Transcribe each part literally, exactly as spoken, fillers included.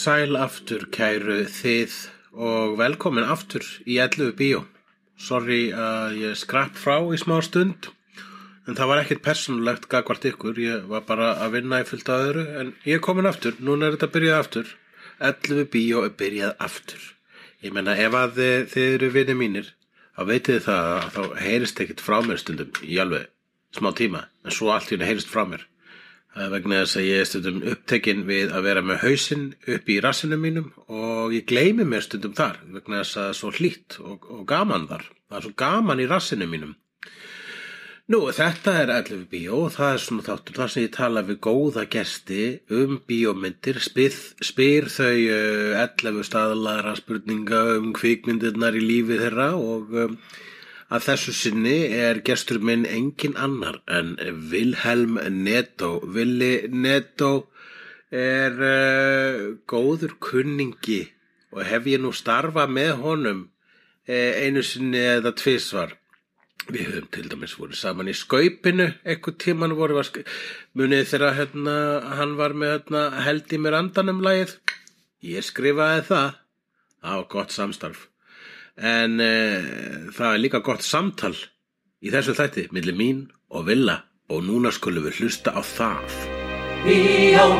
sæl aftur, kæru þið og velkomin aftur í ellefu bíó. Sorry að ég skrapp frá í smá stund, en það var ekkert persónulegt gagnvart ykkur. Ég var bara að vinna í fullt af öðru, en ég er komin aftur. Núna er þetta byrjað aftur. ellefu bíó er byrjað aftur. Ég meina, ef að þið, þið eru vinir mínir, þá veitið þið það að þá heyrist ekkert frá mér stundum í alveg smá tíma, en svo allt í henni heyrist frá mér. Það er vegna þess að ég er stundum upptekinn við að vera með hausinn upp í rassinum mínum og ég gleymi mér stundum þar vegna þess að það er svo hlýtt og, og gaman þar. Það er svo gaman í rassinum mínum. Nú, þetta er ellefu bíó og það er svona þáttur þar sem ég tala við góða gesti um bíómyndir, spyr, spyr þau uh, ellefu staðlaðra spurninga um kvikmyndirnar í lífi þeirra og um, að þessu sinni er gestur minn engin annar en Vilhelm Netto. Villi Netto er uh, góður kunningi og hef ég nú starfað með honum uh, einu sinni eða tvisvar. Við höfum til dæmis voru saman í Skaupinu, eitthvað tíman voru við munið þegar hérna, hann var með hérna, held í mér andanum lagið. Ég skrifaði það, það var gott samstarf. En uh, það er líka gott samtal í þessu þætti milli mín og Villa og núna skulum við hlusta á það. Bíó,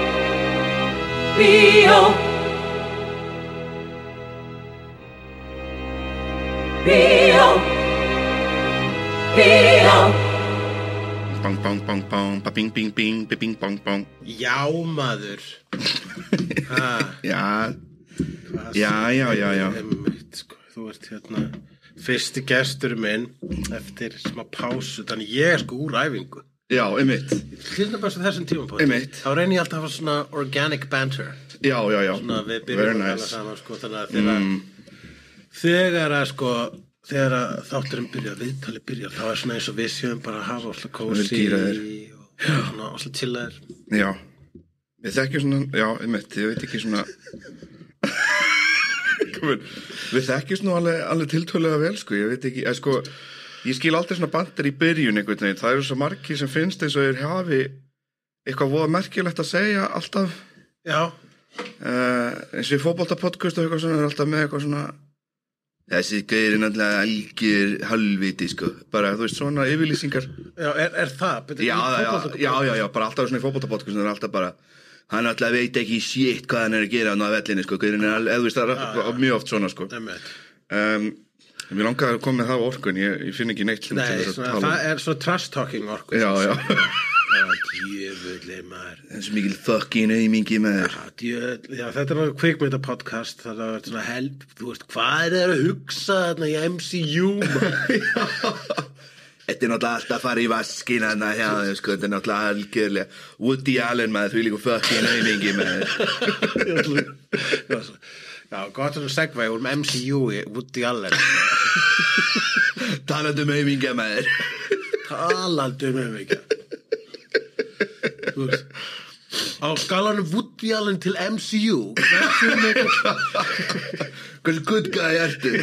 bíó, bíó, bíó. Bang, bang, bang, bang, ba bing, bing, bing, ba bing, bang, bang. Já, maður. Ha. Já, já, já, já, já. Einmitt, sko. Þú ert hérna fyrsti gestur minn eftir smá pásu, þannig ég er sko úr æfingu. Já, einmitt. Hlýðna bara svo þessum tímum på þetta. Einmitt. Þá reynir ég alltaf að hafa svona organic banter. Já, já, já. Svona við byrjum að tala saman, sko, þannig að þegar, mm. þegar að sko, þegar að þátturinn byrja, viðtalið byrja, þá er svona eins og við séum bara að hafa alltaf kósi og svona alltaf chillaðir. Já, við þekkjum svona, já, einmitt, ég veit ekki svona... Við þekkjumst nú alveg, alveg tiltölulega vel, sko, ég veit ekki, eða, sko, ég skil aldrei svona bandir í byrjun einhvern veginn, það eru svo margir sem finnst eins og þeir hafi eitthvað voða merkilegt að segja alltaf. Já. Uh, eins og í fótboltapodcast og eitthvað svona, er alltaf með eitthvað svona, þessi gauðir er náttúrulega algjör halvviti, sko, bara, þú veist, svona yfirlýsingar. Já, er, er það? Betur já, já, já, já, já, bara alltaf svona í fótboltapodcast, það er alltaf bara, hann alltaf veit ekki shit hvað hann er að gera á vellinni, sko, hvernig er alveg, það er mjög oft svona, sko. Um, mér langar að koma með það á orkun, ég, ég finn ekki neitt. Nei, svona, það er svo trash talking orkun. Já, já. Það er djöfullir maður. Það er svo mikil fucking aumingi maður. Já, djöfull, já, þetta er náttúrulega kvikmyndapodcast, það er svona help, þú veist, hvað er það að hugsa þarna í M C U, maður? Þetta er náttúrulega alltaf að fara í vaskina þarna hjá þeim, sko, þetta er náttúrulega algjörlega Woody Allen maður, því líka fucking aumingi maður. Já, gott að þú segva úr M C U í Woody Allen. Talandi um aumingi maður. Talandi um aumingi. Þú veist, á skalanum Woody Allen til M C U. Hversu good guy ertu?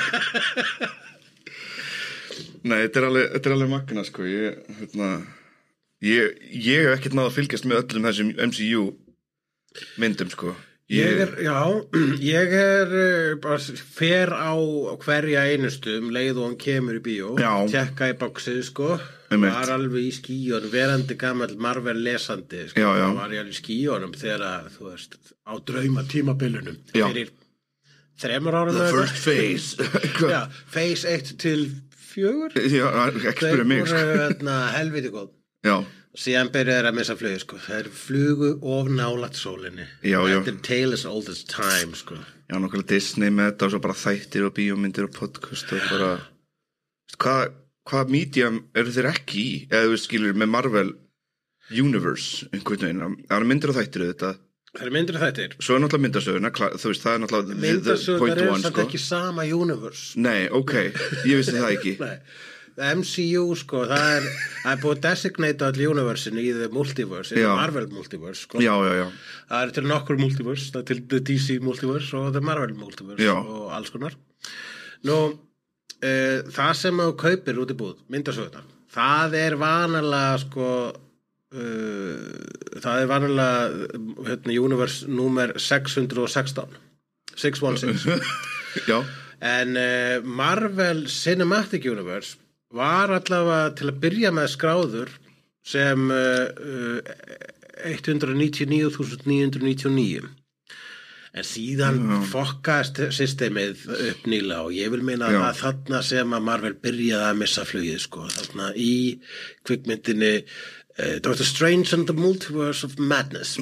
Nei, þetta er alveg, þetta er alveg magna, sko, ég, hérna, ég, ég hef ekkert náð að fylgjast með öllum þessum M C U myndum, sko. Ég, ég er, já, ég er bara fer á hverja einustu um leið og hann kemur í bíó, tekka í boxið, sko, var alveg í skíunum, verandi gamall Marvel lesandi, sko, já, já. var ég alveg í skíunum þegar að, þú veist, á drauma tímabilinum, fyrir þremur árum. The first phase. Já, phase eitt til fjögur. Já, ekki spyrja mig, sko. Þeir voru hérna helviti góð. Já. Síðan byrjuðu þeir að missa flugi, sko. Þeir flugu of nálægt sólinni. Já, já. Þetta er tale as old as time, sko. Já, nokkulega Disney með þetta og svo bara þættir og bíómyndir og podcast og bara... Hvað, hvað medium eru þeir ekki í? Eða þú skilur með Marvel Universe, einhvern veginn. Það eru myndir og þættir þetta. Það eru myndir og þættir. Svo er náttúrulega myndasöguna, þú veist, það er náttúrulega myndasögunar er samt ekki sama universe. Nei, ok, ég vissi það ekki. Nei, M C U, sko, það er, það er búið að designata all universe í the multiverse, í the Marvel multiverse, sko. Já, já, já. Það er til nokkur multiverse, það er til the D C multiverse og the Marvel multiverse já. Og alls konar. Nú, uh, það sem þú kaupir út í búð, myndasögunar, það er vanalega, sko, uh, það er vanlega hérna, universe númer sex hundruð og sextán six one six Já. En uh, Marvel Cinematic Universe var allavega til að byrja með skráður sem uh, uh, eitt hundrað níutíu og níu þúsund níu hundruð níutíu og níu en síðan mm. fokkaðist systemið upp nýlega og ég vil meina Já. Að þarna sem að Marvel byrjaði að missa flugið sko, þarna í kvikmyndinni Uh, Doctor Strange and the Multiverse of Madness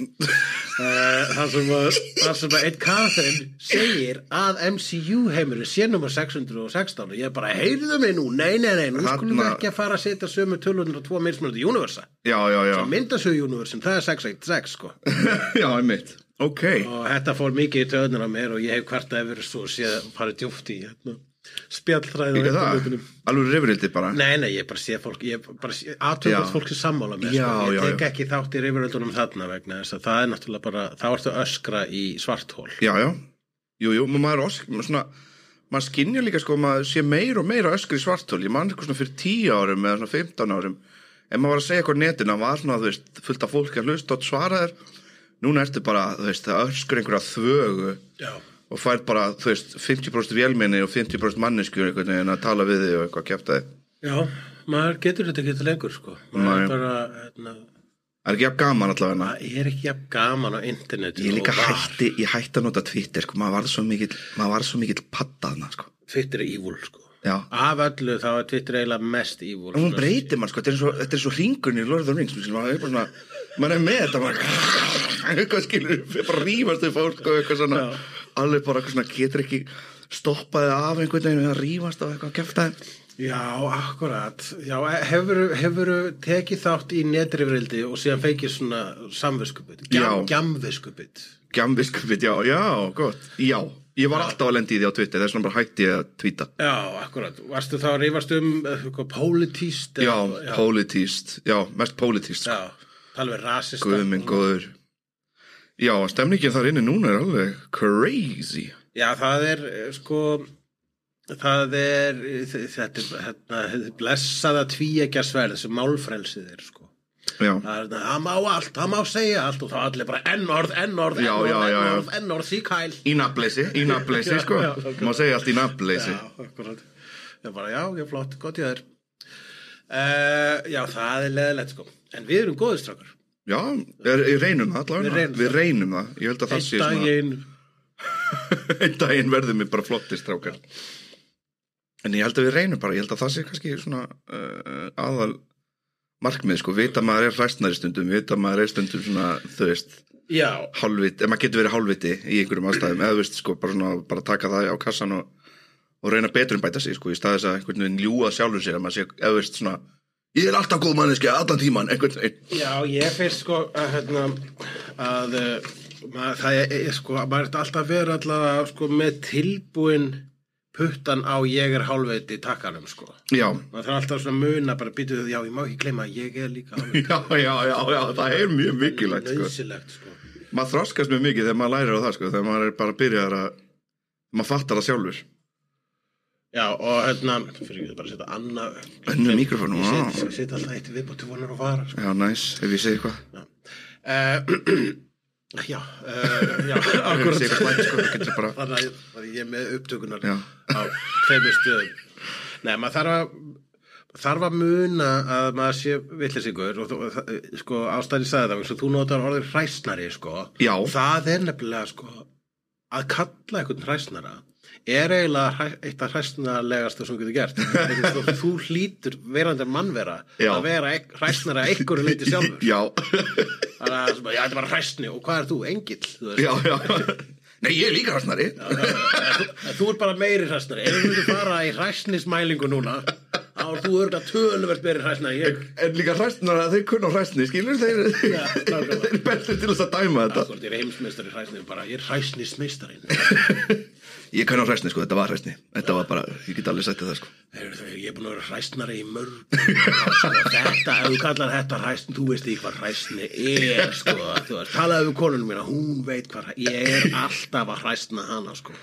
uh, þar sem að þar sem að einn karakterinn segir að M C U heimurinn sé nummer sex hundruð og sextán og ég bara heyrðu mig nú, nei, nei, nei nú skulum við ekki að fara að setja sömu tölurnar og tvo mismunandi universa Já, já, já sem myndasögu universin, það er sex eitt sex sko Já, einmitt, ok og þetta fór mikið í töðunar á mér og ég hef hvart að yfir svo séð farið djúpt í hérna spjallþræði Ekki það, alveg rifrildi bara Nei, nei, ég bara sé fólk ég bara sé aðtöfum fólk sem sammála með já, sko. Ég já, tek já. ekki þátt í rifrildunum þarna vegna þess að það er náttúrulega bara þá ertu að öskra í svarthól Já, já, jú, jú, maður er svona maður skynjar líka sko, maður sé meira og meira öskra í svarthól ég man eitthvað svona fyrir tíu árum eða svona fimmtán árum en maður var að segja eitthvað á netinu það var svona, þú veist, fullt af fólki að hlusta og svara þér núna ertu bara, þú veist, það öskra einhverja þvögu Já og fær bara, þú veist, fimmtíu prósent vélmenni og fimmtíu prósent mannesku einhvern veginn að tala við þig og eitthvað kjafta þig. Já, maður getur þetta ekki lengur, sko. Maður er bara, hérna... Það er ekki jafn gaman allavega. Það er ekki jafn gaman á internetu. Ég líka hætti, ég hætti að nota Twitter, sko. Maður var svo mikill, maður var svo mikill paddaðna, sko. Twitter er evil, sko. Já. Af öllu þá er Twitter eiginlega mest evil. Og hún breytir mann, sko. Þetta er svo, þetta er svo hringurinn í Lord of the Rings, maður er bara svona, maður er með þetta, maður, eitthvað skilur, bara rífast við fólk og eitthvað svona. Já. Alveg bara svona getur ekki stoppaði af einhvern veginn að rífast á eitthvað kjaftaði. Já, akkurat. Já, hefur hefur tekið þátt í netrifrildi og síðan feikið svona samviskupið. Gjam, gjamviskupið. Gjamviskupið, já, já, gott. Já, ég var alltaf að lendi í því á Twitter, það er svona bara hætti að tvíta. Já, akkurat. Varstu þá að rífast um eitthvað pólitíst? Já, já, pólitíst. Já, mest pólitíst. Já, tala við rasista. Guð minn góður. Já, stemningin þar inni núna er alveg crazy. Já, það er, sko, það er, þetta er, hérna, blessaða tvíeggja sverð sem málfrelsið er, sko. Já. Það er, það má allt, það má segja allt og það allir bara ennorð, ennorð, já, ennorð, já, já, ennorð, ennorð, því kæl. Í nafnleysi, í nafnleysi, sko. Já, já, má segja allt í nafnleysi. Já, akkurat. Já, bara, já, já, flott, gott ég þér. Uh, já, það er leðilegt, sko. En við erum góðir strákar. Já, við reynum það allavega, við reynum, við reynum það, ég held að það sé svona... Einn daginn... Einn daginn verðum við bara flottir strákar. En ég held að við reynum bara, ég held að það sé kannski svona uh, aðal markmið, sko, vita maður er hræstnari stundum, vita maður er stundum svona, þú veist, Já. Hálfvit, ef maður getur verið hálfviti í einhverjum aðstæðum, eða þú veist, sko, bara svona, bara taka það á kassan og, og reyna betur en bæta sig, sko, í staðis að einhvern veginn ljúga sjálfur sér, að maður sé, eða þú veist, svona, ég er alltaf góð manneski allan tíman, einhvern veginn. Já, ég finnst sko að, hérna, að maður, það er sko, maður er alltaf verið allavega sko með tilbúin puttan á ég er hálfviti takkanum sko. Já. Maður þarf alltaf svona muna bara býtu þau, já, ég má ekki gleyma að ég er líka hálfviti. Já, já, já, já, það er mjög mikilvægt sko. Nauðsynlegt sko. Maður þroskast mjög mikið þegar maður lærir á það sko, þegar maður er bara byrjar að, maður fattar það sjálfur. Já, og hérna, fyrir ekki bara að setja annað... Önnu mikrofónu, á. Ég setja alltaf eitt viðbóti vonar að fara. Sko. Já, næs, ef ég segi eitthvað. Já, uh, já, uh, já, akkurat. Ef ég segi eitthvað slæmt, sko, getur bara... Þannig að ég er með upptökunar já. Á tveimur stöðum. Nei, maður þarf að, þarf að muna að maður sé vitleysingur og sko, ástæðin sagði það, þú notar orðið hræsnari, sko. Já. Það er nefnilega, sko, að kalla einhvern hræsnara er eiginlega eitt af hræsnarlegastu sem getur gert. Þú hlýtur verandi mannvera já. Að vera hræsnara einhverju leyti sjálfur. Já. Þannig að já, þetta er bara hræsni og hvað er þú? Engill? Þú já, já. Nei, ég er líka hræsnari. Já, já, já. Þú, þú er bara meiri hræsnari. Ef þú myndir fara í hræsnismælingu núna, þá er þú örgulega töluvert meiri hræsnari. Ég... En líka hræsnara, þeir kunna hræsni, skilur? Þeir, ja, þeir er bestir til þess að dæma þetta. Akkur, ég er heimsmeistari hræsni, bara ég er hræsnismeistarinn. Ég kann á hræsni, sko, þetta var hræsni. Þetta var bara, ég get alveg sagt það, sko. Ég er búin að vera hræsnari í mörg. Sko, þetta, ef þú kallar þetta hræsni, þú veist ekki hvað hræsni er, sko. Þú veist, talaðu við konunum mína, hún veit hvað hræsni, ég er alltaf að hræsna hana, sko.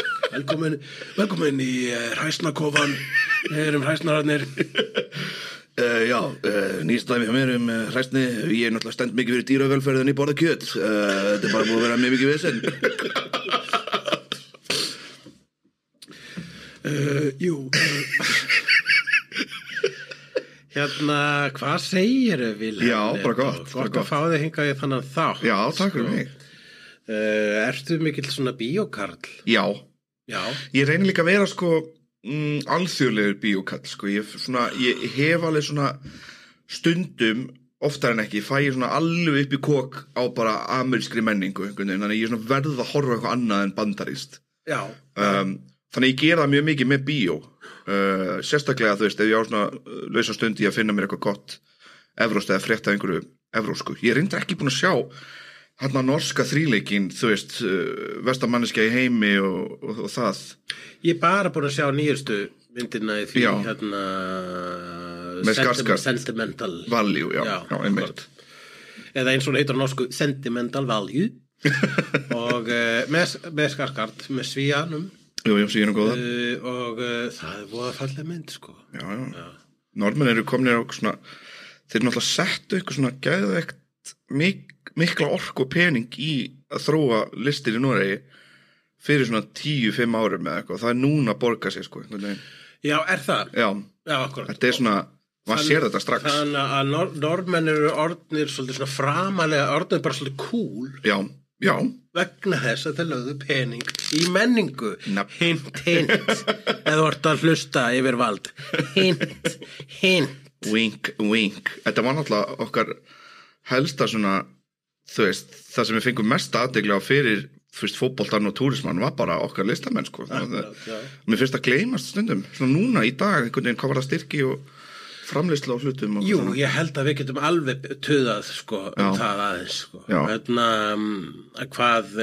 Velkomin, velkomin í hræsnakofan, við erum hræsnararnir. Uh, já, uh, nýst dæmi hjá mér um uh, hræstni. Ég er náttúrulega stend mikið fyrir dýravelferðin í borða kjöt. uh, Þetta er bara búið að vera mjög mikið vesen. uh, Jú Hérna, hvað segirðu, Vilhelm? Já, bara gott, Gott bara að gott. fá þig hingað í þannig þátt. Já, takk fyrir mig. uh, Ertu mikill svona bíókarl? Já, Já. ég reynir líka að vera sko mm, alþjóðlegur bíókall sko. ég, svona, ég hef alveg svona stundum, oftar en ekki fæ ég svona alveg upp í kok á bara amerískri menningu, einhvern veginn. Þannig ég er svona verð að horfa eitthvað annað en bandarískt. Já. um, Þannig ég gera það mjög mikið með bíó. uh, Sérstaklega, þú veist, ef ég á svona uh, lausa stund í að finna mér eitthvað gott evróst eða frétta af einhverju evrósku. Ég er reyndar ekki búin að sjá hérna norska þríleikin, þú veist, uh, vestamanneskja í heimi og, og, og það. Ég er bara búin að sjá nýjustu myndina í því Já. hérna Með Skarsgård. Sentimental Value, já, já, já einmitt. akkurat. Eða eins og hún heitur á norsku Sentimental Value og uh, með, með Skarsgård, með svíjanum Jú, jú, síðan og góða. uh, og uh, það er voða fallega mynd sko. Já, já, já. Normenn eru komnir á svona, þeir eru náttúrulega settu eitthvað svona geðveikt mik mikla orku og pening í að þróa listir í Noregi fyrir svona tíu, fimm árum eða eitthvað. Það er núna að borga sig sko. Já, er það? Já, Já, akkurat. þetta er svona, maður sér þetta strax. Þannig að nor normenn eru orðnir svolítið svona framalega, orðnir bara svolítið cool Já, já. vegna þess að þeir lögðu pening í menningu. Nafn. Hint, hint eða orðið að hlusta yfir vald. Hint, hint. Wink, wink. Þetta var náttúrulega okkar helsta svona, þú veist, það sem við fengum mest athygli á fyrir fyrst fótboltan og túrismann var bara okkar listamenn sko. Akkurat, já. Mér finnst að gleymast stundum svona núna í dag, einhvern veginn hvað var það styrki og framleiðslu á hlutum og Jú, svona. ég held að við getum alveg tuðað sko, um Já. það aðeins sko. Já. Hérna, um, hvað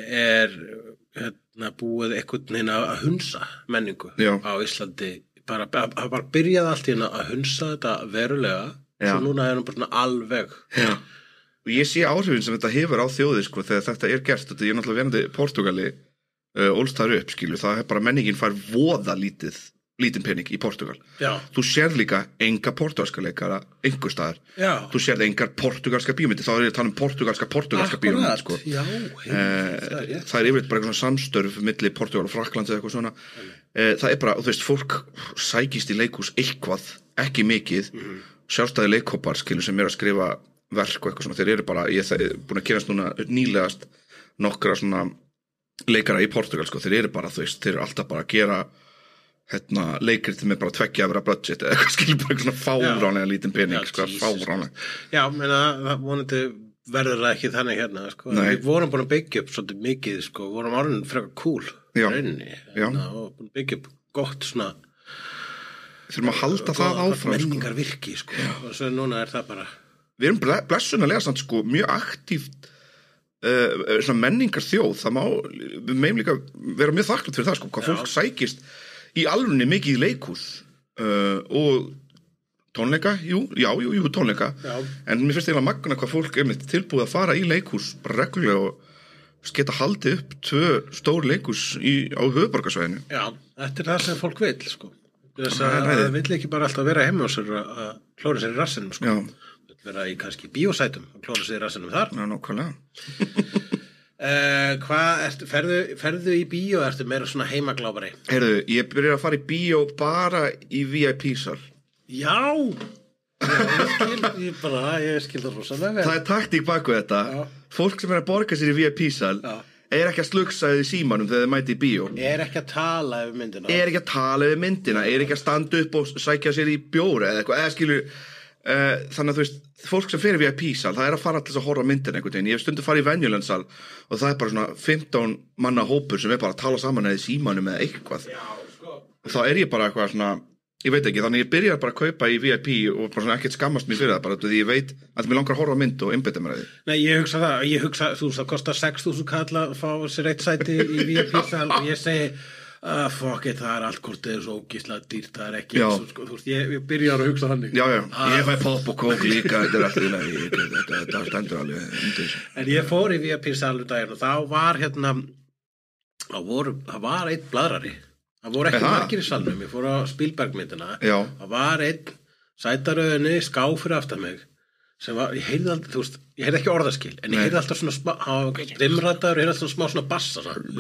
er hérna, búið einhvern veginn að að hunsa menningu Já. á Íslandi. Bara, að, að bara byrjaði allt í hérna að hunsa þetta verulega. Já. Svo núna er hann bara svona alveg. Já. Og ég sé áhrifin sem þetta hefur á þjóði sko, þegar þetta er gert. Þetta er náttúrulega verandi Portugali uh, ólst þar upp, skilu. Það er bara menningin fær voða lítið lítinn pening í Portugal. Já. Þú sér líka enga portugalska leikara einhver staðar. Já. Þú sér engar portugalska bíómyndir. Þá er ég að tala um portugalska portugalska bíómyndir sko. Já, Eh, heim, það er rétt. það er yfirleitt bara eitthvað samstörf milli Portugal og Frakland eða eitthvað svona. Eh, það er bara, þú veist, fólk sækist í leikhús eitthvað, ekki mikið. Mhm. Sjálfstæði leikhópar skilur sem er að skrifa verk og eitthvað svona, þeir eru bara, ég er búin að kynast núna nýlegast nokkra svona leikara í Portugal sko, þeir eru bara, þú veist, þeir eru alltaf bara að gera hérna, leikrit með bara tveggja efra budget eða eitthvað, skilur bara eitthvað svona fáránlega lítinn pening, Já, sko, Jesus. fáránlega. Já, menna, það vonandi verður það ekki þannig hérna, sko. Nei. Við vorum búin að byggja upp svolítið mikið, sko, vorum orðin frekar cool Já. rauninni, Já. hérna, og búin að byggja upp gott svona Þurfum að halda það gott áfram, sko. menningar virki, sko, og svo núna er það bara Við erum ble- blessunarlega samt sko mjög aktíft uh, svona menningar þjóð, það má, við meðum líka vera mjög þakklátt fyrir það sko, hvað Já. fólk sækist í alvunni mikið í leikhús uh, og tónleika, jú, já, jú, jú, tónleika, Já. en mér finnst eiginlega magna hvað fólk er með tilbúið að fara í leikhús bara reglulega og geta haldið upp tvö stór leikhús í, á höfuðborgarsvæðinu. Já, þetta er það sem fólk vill, sko. Þess Það er að ræðið. það vill ekki bara alltaf vera heima og sér að að klóra sér í rassinum, sko. Já, Vill vera í kannski bíósætum og klóra sér í rassinum þar. já, nákvæmlega. Uh, hvað, ertu, ferðu, ferðu í bíó, ertu meira svona heimaglábari? Heyrðu, ég byrja að fara í bíó bara í V I P-sal. Já! Já, ég skil, ég bara, ég skil það rosalega vel. Það er taktík baku þetta. Já. Fólk sem er að borga sér í V I P-sal Já. er ekki að slugsa í símanum þegar þið mæti í bíó. Er ekki að tala yfir myndina. Er ekki að tala við myndina, er ekki að standa upp og sækja sér í bjóra eða eitthvað, eða skilur uh, þannig að þú veist, fólk sem fer í V I P-sal, það er að fara til þess að horfa á myndina einhvern veginn. Ég hef stundum farið í venjulegsal og það er bara svona fimmtán manna hópur sem er bara að tala saman eða í símanum eða eitthvað. Já, sko. Þá er ég bara eitthvað svona, ég veit ekki, þannig ég byrja bara að kaupa í V I P og bara svona ekkert skammast mér fyrir það, bara því ég veit að mér langar að horfa á mynd og einbeita mér að því. Nei, ég hugsa það, ég hugsa, þú veist, það kostar sex þúsund kall að fá sér eitt sæti í V I P-sal og ég segi, uh, fuck it, það er allt hvort það er svo ógislega dýrt, það er ekki, Já. eins og, sko, þú veist, ég, ég byrjar að hugsa þannig. Já, já, Ah. ég fæ pop og kók líka, þetta er allt í lagi, þetta, þetta, þetta stendur alveg undir þessu. En ég fór í V I P-sal um daginn og þá var hérna, þá voru, það var einn bladrari. Það voru ekki Aha. margir í salnum, ég fór á Spielberg myndina. Já. Það var einn sætaröðinni ská fyrir aftan mig sem var, ég heyrði aldrei, þú veist, ég heyrði ekki orðaskil en ég heyrði alltaf svona smá, hann var rimrættaður, ég heyrði alltaf smá svona bassa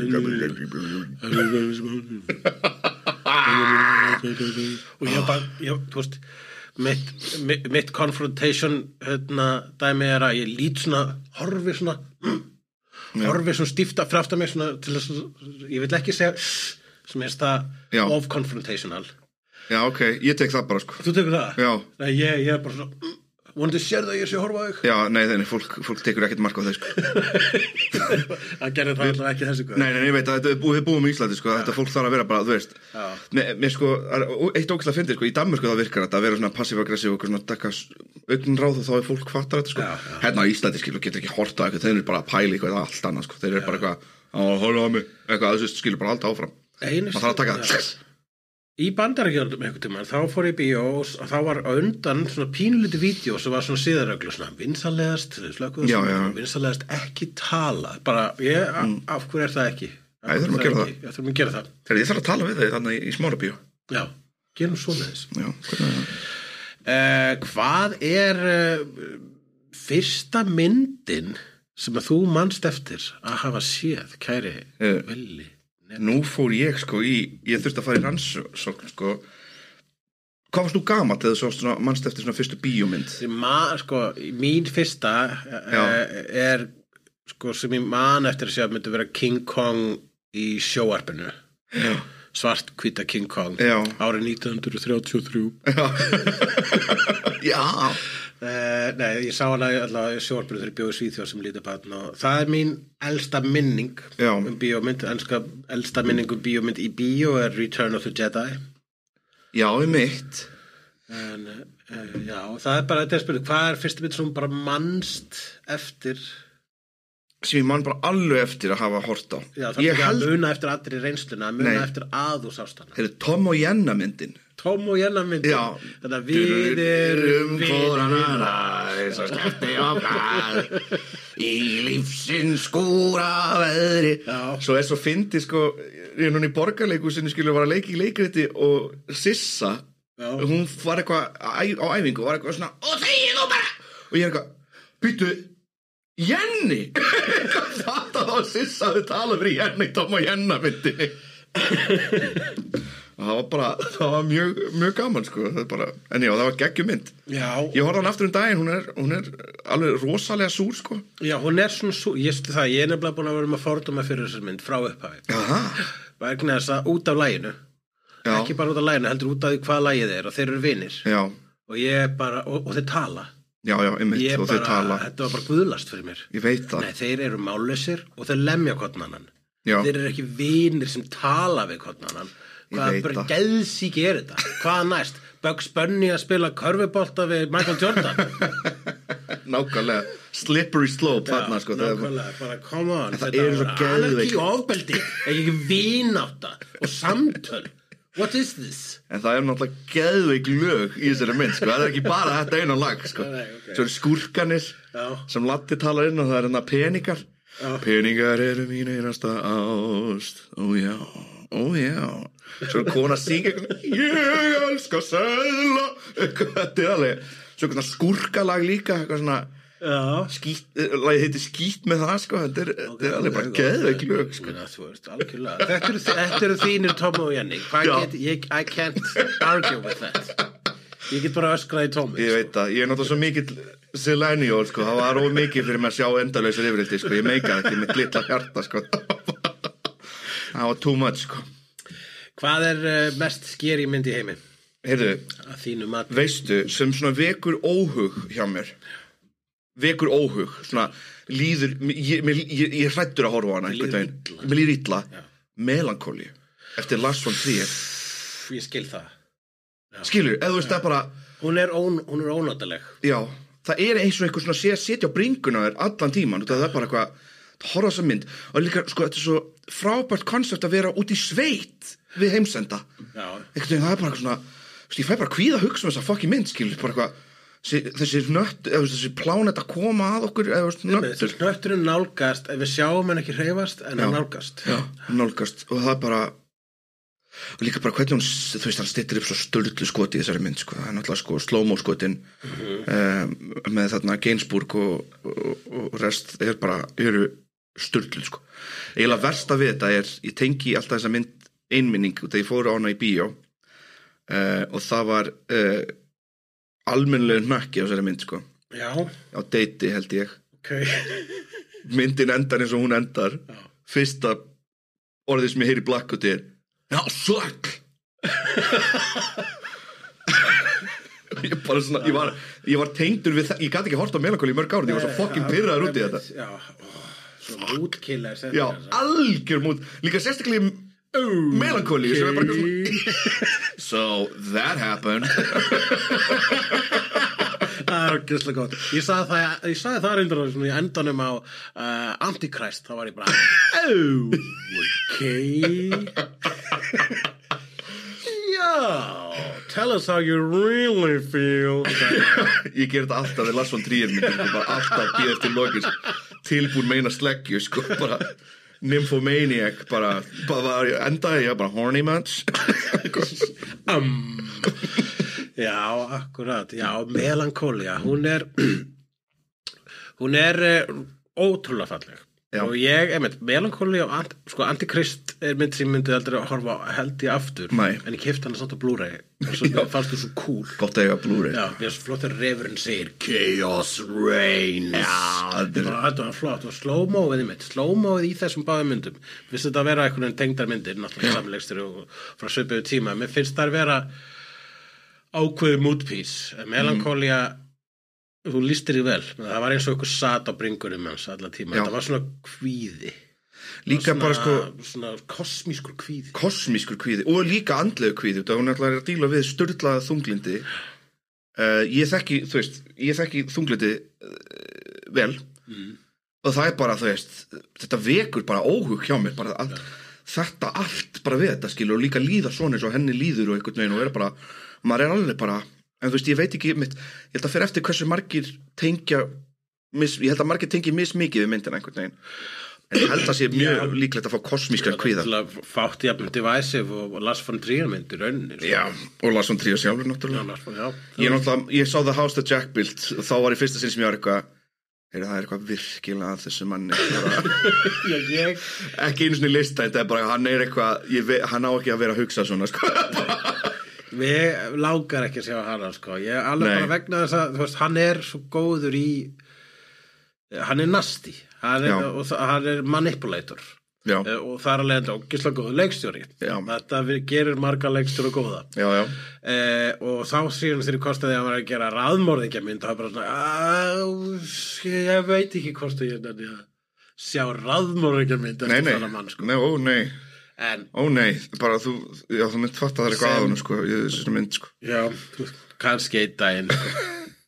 og ég bara, ég, þú veist mitt, mitt, mitt confrontation hérna, dæmi er að ég lít svona horfi svona horfi svona stífta fyrir aftan mig svona til þess að, ég vil ekki segja sem er það of confrontational. Já, ok, ég tek það bara sko. Þú tekur það? Já. Nei, ég, ég er bara svona vonandi sér það ég sé að horfa á þig. Já, nei, þannig, fólk, fólk tekur ekkert mark á þau sko. Það gerir það alltaf ekki þessu sko. Nei, nei, ég veit að þetta er búið, búið í Íslandi sko, þetta fólk þarf að vera bara, þú veist mér, mér sko, eitt ógæslega fyndið sko, í Danmörku það virkar þetta að vera svona passiv-aggressiv og svona dekka augninráð og þá er fólk fattar þetta sko. Já, já. Hérna á Íslandi skilur getur ekki horta á eitthvað, þeir eru bara að pæla eitthvað allt annað sko, þeir eru bara eitthvað að horfa á mig, eitthvað þessu skilur bara halda áfram. Maður þarf að taka það. Í Bandaríkjunum einhvern tímann, þá fór ég í bíó og þá var á undan svona pínulítið vídeo sem var svona siðareglu, svona vinsalegast, slökuðu svona, vinsalegast ekki tala, bara, ég, mm. af hverju er það ekki? Nei, þurfum að gera það. Já, þurfum að gera það. Þegar ég þarf að tala við þig þannig í smára bíó. Já, gerum svona þess. Já, hvernig er það? Uh, hvað er uh, fyrsta myndin sem að þú manst eftir að hafa séð, kæri uh. Villi? Nú fór ég sko í, ég þurfti að fara í rannsókn sko. Hvað varst þú gamall eða svo svona, manst eftir svona fyrstu bíómynd? Ma, sko, mín fyrsta uh, er sko sem ég man eftir að segja myndi vera King Kong í sjóarpinu. Já. Svart hvíta King Kong. Já. Árið nítján hundruð þrjátíu og þrjú. Já. Já. Uh, nei, ég sá hana alltaf sjóarpinu þegar ég bjó í Svíþjóð sem lítið barn og það er mín elsta minning Já. um bíómynd, elska, elsta minning um bíómynd í bíó er Return of the Jedi. Já, ég mitt. En, uh, já, það er bara, þetta er spurning, hvað er fyrsta mynd sem bara manst eftir? Sem ég man bara alveg eftir að hafa hort á. Já, það er ekki held... að muna eftir allri reynsluna, að muna Nei. eftir að þú sást hana. Það er Tom og Jenna myndin. Tom og Jenna myndin. Já. Þannig að við erum hvoranara, eins og skemmti okkar, í lífsins skúra veðri. Já. Svo er svo fyndi, sko, ég er núna í borgarleikusinu, skilur, var að leiki í leikriti og Sissa, Já. hún var eitthvað á æfingu, var eitthvað svona, og þegið þú bara! Og ég er eitthvað, býtu, Jenny! Þetta þá Sissa þau tala fyrir Jenny, Tom og Jenna myndinni. Það var bara, það var mjög, mjög gaman sko, það er bara, en já, það var geggjumynd. Já. Ég horfði hann aftur um daginn, hún er, hún er alveg rosalega súr sko. Já, hún er svona súr, ég stu það, ég er nefnilega búin að vera með fordóma fyrir þessar mynd frá upphafi. Aha. Vegna þess að út af laginu, já. Ekki bara út af laginu, heldur út af því hvað lagið er og þeir eru vinir. Já. Og ég bara, og, og þeir tala. Já, já, einmitt, og þeir tala. Þetta var bara guðlast fyrir mér. Ég veit það. Nei, þeir eru mállausir og þeir lemja hvorn annan. Já. Þeir eru ekki vinir sem tala við hvorn annan. Hvað bara geðsíki er þetta? Hvað næst? Bugs Bunny að spila körfubolta við Michael Jordan? Nákvæmlega, slippery slope þarna sko. Nákvæmlega, bara come on. Það er svo geðveik. Anarki og ofbeldi, ekki vinátta og samtöl. What is this? En það er náttúrulega geðveik lög í þessari mynd sko. Það er ekki bara þetta eina lag sko. Nei, okay. Svo er skúrkanir Já. Sem Latti talar inn og það er hérna peningar. Já. Peningar eru mín einasta ást. Ó já, ó já. Svo er kona að syngja ég elska seðla þetta er alveg svo eitthvað skúrkalag líka eitthvað svona skít, lagið heitir skít með það sko þetta er, okay, þetta er alveg bara geðveik lög sko. Þetta eru, þetta eru þínir Tom og Jenny get, ég, I can't argue with that ég get bara öskrað í Tommy ég veit það, ég er náttúrulega svo mikill Selenial sko, það var of mikið fyrir mig að sjá endalausar yfirildi sko, ég meika ekki mitt litla hjarta sko það var too much sko. Hvað er uh, mest skeri mynd í heimi? Heyrðu, veistu, sem svona vekur óhug hjá mér vekur óhug svona líður, ég, ég, ég hrættur að horfa á hana einhvern veginn, mér líður illa Melankóli, eftir Lars von Trier ég skil það Já. Skilur, eða þú veist það bara hún er, ón, hún er ónotaleg Já, það er eins og eitthvað svona sé að setja á bringuna þér allan tíman, það er bara eitthvað það horfa þessa mynd og líka, sko, þetta er svo frábært konsept að vera út í sveit við heimsenda eitthvað, það er bara eitthvað svona ég fæ bara kvíða að hugsa um þessa fucking mynd skilur, bara eitthvað þessi, þessi nött, eða þessi plánett að koma að okkur eða þessi nötturinn nálgast ef við sjáum en ekki hreyfast en að nálgast já, nálgast og það er bara og líka bara hvernig hún, þú veist, hann styttir upp svo sturlu skoti í þessari mynd, sko, það er náttúrulega sko slow-mo skotin mm-hmm. um, með þarna Gainsbourg og, og, og rest er bara, eru sturlu, sko. Eiginlega versta við þetta er, ég tengi alltaf þessa mynd einminning, þegar ég fór á hana í bíó uh, og það var uh, almennilegur hnakki á þessari mynd, sko. Já. Á deiti, held ég. Okay. Myndin endar eins og hún endar. Já. Fyrsta orðið sem ég heyri Blackwood er já, suck. Ég bara svona, ég var, ég var tengdur við það, ég gæti ekki hort á Melancholy í mörg árið, ég var svo fucking pirraður út í þetta. Já, svo mútkilla. Já, algjör mút, líka sérstaklega Melancholy, sem er bara svona, so that happened. Það er gíslega gott. Ég sagði það, ég sagði það reyndur í endanum á uh, Antichrist, þá var ég bara oh, ok já, tell us how you really feel. Ég ger þetta alltaf við Lars von Trier myndir, bara alltaf býð eftir lokis tilbúin meina sleggju, sko, bara nymphomaniac, bara, bara endaði ég bara horny match. um Já, akkurat, já, Melancholia, hún er, hún er uh, ótrúlega falleg. Já. Og ég, einmitt, Melancholia og ant, sko, Antichrist er mynd sem myndi aldrei að horfa held ég aftur. Nei. En ég keypti hana samt á Blu-ray, og svo fannst þú svo cool. Gott að eiga Blu-ray. Já, mér er svo flott að refurinn segir Chaos Reigns. Já, þetta var flott, og slow-moið, einmitt, slow-moið í þessum báðum myndum. Vissi þetta að vera einhvern veginn tengdar myndir, náttúrulega samleikstir og frá svipuðu tíma. Mér finnst það að vera ákveðu moodpiece. Melancholia mm. þú lýstir því vel, það var eins og ykkur sat á bringunum hans alla tíma. Já. Þetta var svona kvíði líka svona, bara sko svona kosmískur kvíði kosmískur kvíði og líka andlegu kvíði, hún er alltaf að díla við sturlaða þunglindi. uh, ég þekki þú veist, ég þekki þunglindi uh, vel mm. og það er bara, þú veist, þetta vekur bara óhug hjá mér, bara all, þetta allt bara við þetta, skilur, og líka líða svona eins og henni líður og einhvern veginn og er bara maður er alveg bara, en þú veist, ég veit ekki mitt, ég held að fyrir eftir hversu margir tengja, mis, ég held að margir tengja mismikið við myndina einhvern veginn, en ég held að sé mjög já, líklegt að fá kosmískar kvíða. Fátt jafn divisive og Lars von Trier myndir rauninni. Já, og Lars von Trier sjálfur náttúrulega. Já, von, já. Ég náttúrulega, ég sá The House that Jack Built, þá var ég fyrsta sinn sem ég var eitthvað, heyrðu, það er eitthvað virkilega að þessu manni já, ég... ekki einu svona lista, þetta er bara, hann er eitthvað, ég, hann á ekki að vera að hugsa svona, sko. Við langar ekki að sjá hana, sko. Ég er alveg Nei. bara vegna þess að, þú veist, hann er svo góður í, hann er nasty, hann er, og hann er manipulator. Já. Og það er að leiðandi ógeðslega góður leikstjóri. Já. Þetta gerir marga leikstjóri góða. Já, já. Eh, og þá síðan þegar kostaði að vera að gera raðmorðingjamynd, það er bara svona, ég veit ekki hvort ég er að sjá raðmorðingjamynd eftir þannig mann, sko. Nei, ó, nei. En, ó nei, bara þú, já, þú mynd fatta það er eitthvað sem, aðunum, sko, ég þessi mynd, sko. Já, kannski einn daginn, sko.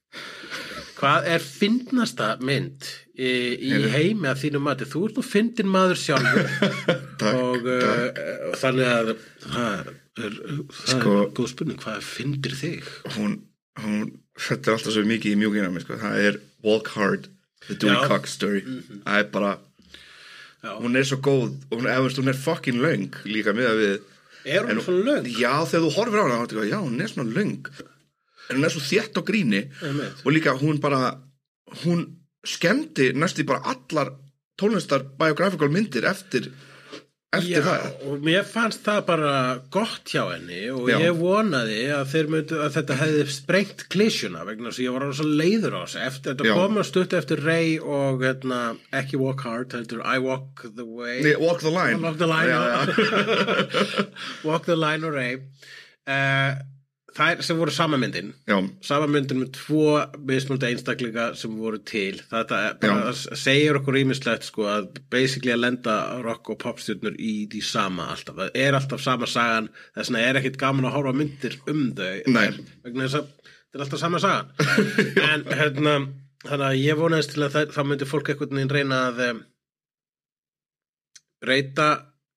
Hvað er fyndnasta mynd í, í heimi að þínu mati? Þú ert nú fyndin maður sjálfur takk, og takk. Uh, þannig að það er, það sko, er góð spurning, hvað fyndir þig? Hún, hún fettir alltaf svo mikið í mjúkina mig, sko. Það er Walk Hard, The Dewey Cox Story. Mm-hmm. Það er bara Já. Hún er svo góð og hún, hún er fucking löng líka með að við Er hún svo löng? Já, þegar þú horfir á hana þá, já, hún er svona löng en hún er svo þétt á gríni og líka hún bara hún skemmti næstu bara allar tónlistar biographical myndir eftir eftir Já, það og mér fannst það bara gott hjá henni og Já. Ég vonaði að þeir myndu að þetta hefði sprengt klísjuna vegna þess að ég var alveg svo leiður á þessu eftir þetta koma stutt eftir Ray og hérna, ekki Walk Hard heldur I Walk the Way nee, Walk the Line Walk the Line, já, já. Walk the Line og Ray uh, þær sem voru sama myndin já. Sama myndin með tvo mismunandi einstaklinga sem voru til þetta bara segir okkur ýmislegt sko að basically að lenda rock og popstjörnur í því sama alltaf það er alltaf sama sagan þess vegna er ekkit gaman að horfa myndir um þau vegna þess að þetta er alltaf sama sagan en hérna þannig að ég vonaðist til að það, það myndi fólk einhvern veginn reyna að um, breyta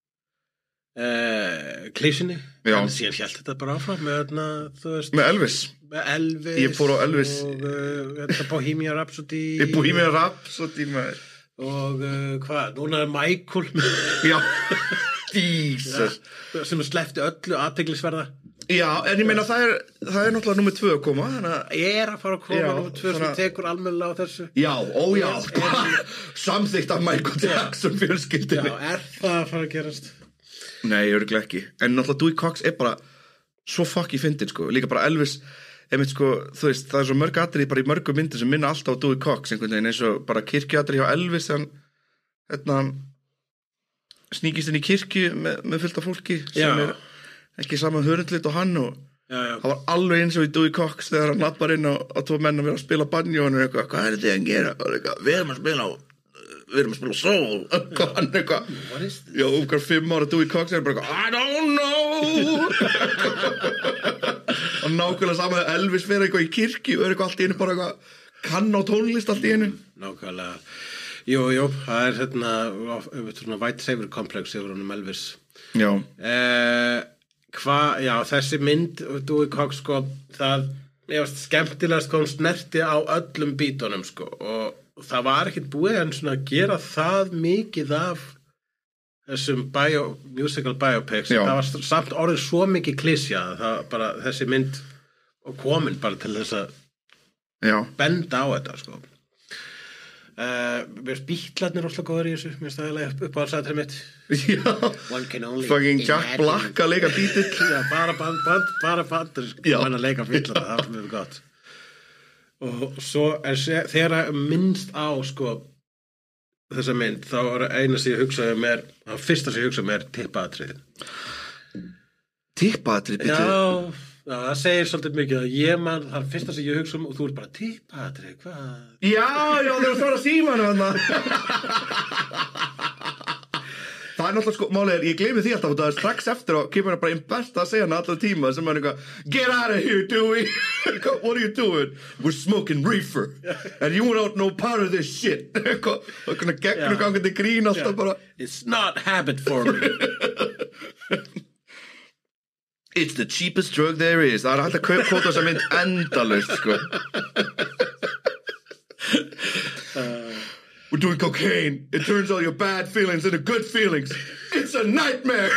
Uh, klísinni en síðan hélt þetta bara áfram með, öðna, veist, með Elvis með Elvis ég fór á Elvis og uh, Bohemian Rhapsody Bohemian Rhapsody maður og uh, hvað, núna er Michael já Jesus ja, sem sleppti öllu athyglisverða. Já, en ég meina það er það er náttúrulega númer tvö að koma þannig að ég er að fara að koma númer tvö sem tekur almennilega á þessu. Já, ó já, samþykkt af Michael Jackson fjölskyldinni. Já, er það að fara að gerast? Nei, örugglega ekki. En náttúrulega Dewey Cox er bara svo fuck í fyndin, sko. Líka bara Elvis, einmitt sko, þú veist, það er svo mörg atriði bara í mörgum myndum sem minna alltaf á Dewey Cox einhvern veginn, eins og bara kirkjuatriði hjá Elvis þegar hann, hérna, sníkist inn í kirkju með, með fullt af fólki sem Já. er ekki saman hörundlit og hann og Já, já. það var alveg eins og í Dewey Cox þegar hann lappar inn á, á tvo menn að vera að spila banjo og hann er eitthvað, hvað er þetta að gera? Og eitthvað, við erum að spila á við erum að spila soul og hann eitthvað, já, okkar fimm ára Dewey Cox er bara eitthvað, I don't know og nákvæmlega saman að Elvis fyrir eitthvað í kirkju og er eitthvað allt í einu bara eitthvað kann á tónlist allt í einu. Nákvæmlega, jú, jú, það er hérna svona white savior komplex yfir honum Elvis. Já. Eh, Hvað, já, þessi mynd Dewey Cox, sko, það ég veist, skemmtilegast kom snerti á öllum bítunum, sko, og það var ekkert búið en svona að gera það mikið af þessum bio, musical biopics. Já. Það var samt orðið svo mikið klísja, það bara þessi mynd og komin bara til þess að Já. benda á þetta, sko. Uh, mér finnst Bítlarnir óslega góður í þessu, mér finnst það eiginlega upp á allsættrið mitt. Já. One can only Fucking Jack Black að leika Bítill. Já, bara band, band, bara bandur Já. hann að leika Bítlar, það er mjög gott. Og svo er se- þegar minnst á, sko, þessa mynd, þá er eina sem ég hugsaði mér, það fyrsta sem ég hugsaði mér tippaatriði. Tippaðrið, Já, Bítill. já, það segir svolítið mikið að ég man, það er fyrsta sem ég hugsa um og þú ert bara tippaatriði, hvað? Já, já, þeir eru að svara símanu þarna. Það er náttúrulega sko, málið er, ég gleymi því alltaf og það er strax eftir og kemur hann bara einn besta að segja hann allar tíma sem hann eitthvað, get out of here, Dewey. What are you doing? We're smoking reefer and you don't know part of this shit. Eitthvað, eitthvað gegnum gangandi grín alltaf bara. It's not habit forming. It's the cheapest drug there is. Það er hægt að kaup kvota þessa mynd endalaust, sko. We're doing cocaine. It turns all your bad feelings into good feelings. It's a nightmare.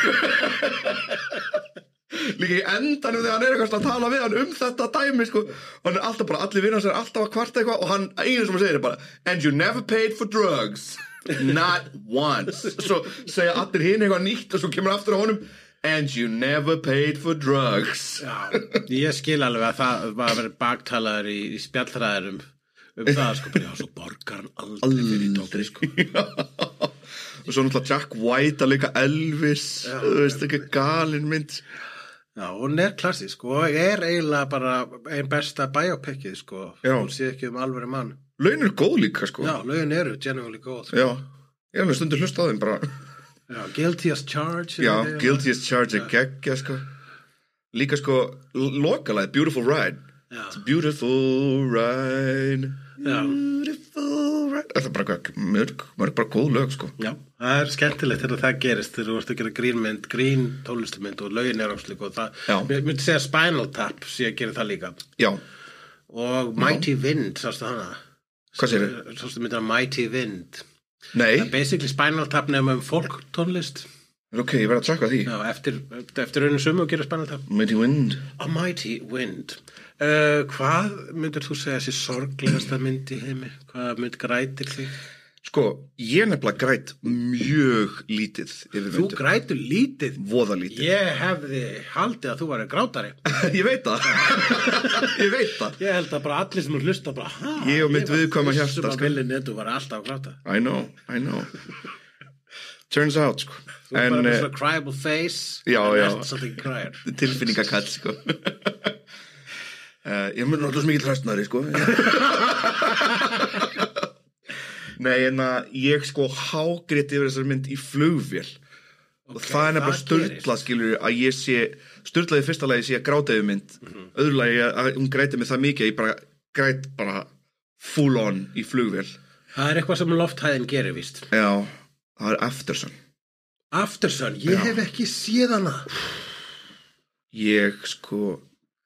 Líka í endanum þegar hann er eitthvað að tala við hann um þetta dæmi, sko. Og hann er alltaf bara, allir vinnar sér alltaf að kvarta eitthvað og hann, einu sem hann segir er bara, and you never paid for drugs. Not once. Svo segja allir hinn eitthvað nýtt og svo kemur aftur á honum, and you never paid for drugs. Já, ég skil alveg að það var að vera baktalaður í, í spjallræðurum um það, sko, bara, já, svo borgar hann aldrei fyrir dóttir, sko. Og svo náttúrulega Jack White að leika Elvis, Já, þú veist, ekki galin mynd. Já, hún er klassísk og er eiginlega bara ein besta biopicið, sko. Já. Hún sé ekki um alvöru mann. Laun er góð líka, sko. Já, lögin eru genuinely góð, sko. Já, ég hef nú stundur hlust á þeim bara. Já, guilty as charged. Já, guilty as charged er geggja, sko. Líka, sko, lokalæð, Beautiful Ride. Já. It's a beautiful ride. Já. Beautiful ride. Það er bara eitthvað, mörg, mörg bara góð lög, sko. Já, það er skemmtilegt þegar það gerist þegar þú ert að gera grínmynd, grín tónlistamynd og lögin er áslík og það, Já. mér myndi segja Spinal Tap sé að gera það líka. Já. Og Mighty Wind, sástu hana? Hvað segirðu? Sástu myndina Mighty Wind? Nei. Það er basically Spinal Tap nefnum um folk tónlist. Ok, ég verð að trakka því. Já, eftir, eftir raunum sumu og gera Spinal Tap. Mighty Wind. A Mighty Wind. Uh, hvað myndir þú segja þessi sorglegasta mynd í heimi? Hvað mynd grætir þig? Sko, ég nefnilega græt mjög lítið yfir Þú myndum. grætur lítið? Voða lítið. Ég hefði haldið að þú væri grátari. Ég veit það. Ég veit það. Ég held að bara allir sem hlusta bara, ha, Ég og mitt viðkvæma hjarta, Ég var sko. villin netu var alltaf að gráta. I know, I know. Turns out, sko. Þú er bara En, með eh, svona cryable face. já, and já. that's something crier. tilfinningakall, sko. uh, ég mun náttúrulega mikið tröstnari, sko. Nei, en að ég sko hágrét yfir þessar mynd í flugvél. Og Ok, það er nefnilega það sturla, skilur, að ég sé, sturlaði fyrsta lagi sé að gráta yfir mynd. Mhm. Öðru lagi að hún græti mig það mikið að ég bara græt bara full on í flugvél. Það er eitthvað sem lofthæðin gerir, víst. Já, það er Aftersun. Aftersun, ég Já. hef ekki séð hana. Ég sko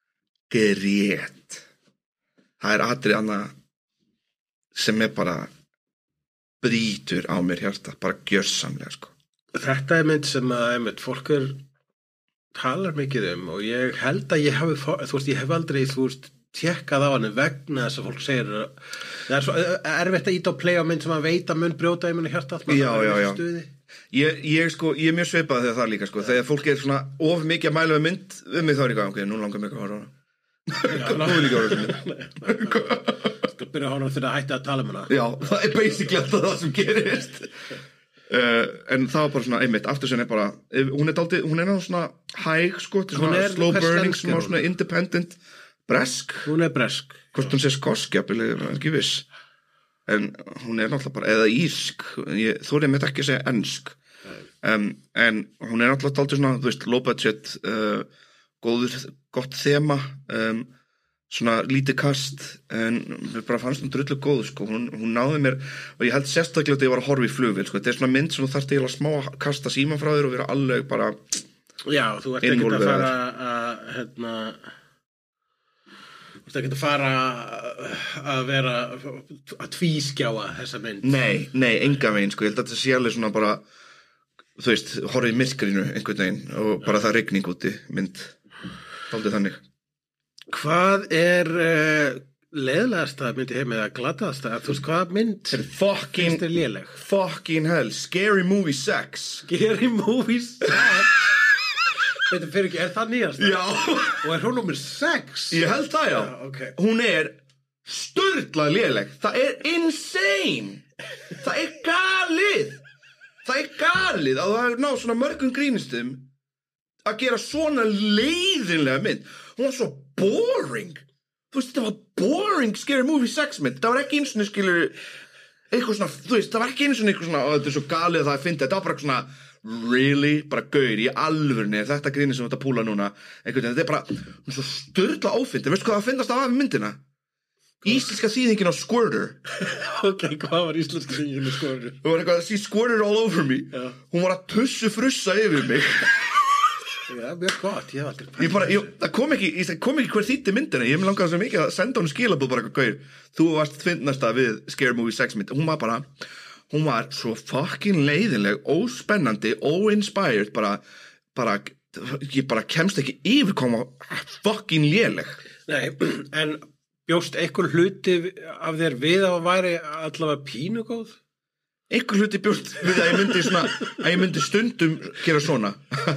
grét. Það er atrið annað sem er bara brýtur á mér hjarta, bara gjörsamlega, sko. Þetta er mynd sem að einmitt, fólk er talar mikið um og ég held að ég hafi, þú veist, ég hef aldrei, þú veist, tjekkað á hann vegna þess að fólk segir það er svo erfitt að íta á play á mynd sem að veit að mun brjóta í munni hjarta allt. Já, já, já. Ég, ég sko, ég er mjög svipað þegar það líka, sko, þegar fólk er svona of mikið að mæla við mynd við mig þá er ég gæði, ok, nú langar mig ekki að horfa hana. Nú vil ég ekki horfa hana. Skal byrja að horfa fyrir að hætta að tala um hana. Já, það er basically alltaf það sem gerist. Uh, en það var bara svona, einmitt, aftursen er bara hún er dálítið, hún er náttúrulega svona hæg sko, svona slow burning, svona, svona independent, bresk hún er bresk hvort hún sé skosk, jafnvel, ég er ekki viss en hún er náttúrulega bara, eða írsk ég þorði mitt ekki að segja ensk um, en hún er náttúrulega dálítið svona, þú veist, low budget uh, góður, gott þema um, svona lítið kast en mér bara fannst hún drullu góð sko. hún, hún náði mér og ég held sérstaklega að ég var að horfa í flugvél sko. þetta er svona mynd sem þú þarft eiginlega smá að kasta síman frá þér og vera alveg bara já, þú ert ekki að fara að hérna þú ert ekki að fara að vera að tvískjáa þessa mynd nei, nei, enga veginn sko. ég held að þetta sé alveg svona bara þú veist, horfið í myrkrinu einhvern veginn og bara það rigning úti mynd, dálítið þannig. Hvað er uh, leiðlegasta myndi heim eða gladaðasta? Þú veist hvað mynd fucking, er léleg? Fucking hell, Scary Movie sex. Scary Movie sex? Þetta fyrir ekki, er það nýjast? Já. Og er hún númer sex? Ég held það, já. já okay. Hún er sturlað léleg. Það er insane. Það er galið. Það er galið að það er ná svona mörgum grínistum að gera svona leiðinlega mynd. Hún var svo boring. Þú veist, þetta var boring Scary Movie sex mynd. Það var ekki eins og skilur eitthvað svona, þú veist, það var ekki eins og eitthvað svona, þetta er svo galið að það er fyndið. Þetta var bara svona, really, bara gaur í alvörni, þetta gríni sem þetta púla núna. Einhvern veginn, þetta er bara, hún er svo sturla ófyndið. Veistu hvað það fyndast af myndina? Íslenska þýðingin á Squirter. Ok, hvað var íslenska þýðingin á Squirter? Það var eitthvað, she squirted all over me. Já. Hún var að tussu frussa yfir mig. Já, mjög gott, ég hef aldrei ég bara, ég, það kom ekki, ég kom ekki hver þýtti myndina ég langaði svo mikið að senda hún skilabúð bara eitthvað gaur, þú varst fyndnasta við Scary Movie sex mynd, hún var bara hún var svo fucking leiðinleg óspennandi, óinspired bara, bara ég bara kemst ekki yfir koma fucking léleg. Nei, en bjóst einhver hluti af þér við að væri allavega pínugóð? Einhver hluti bjóst við að ég myndi svona að ég myndi stundum gera svona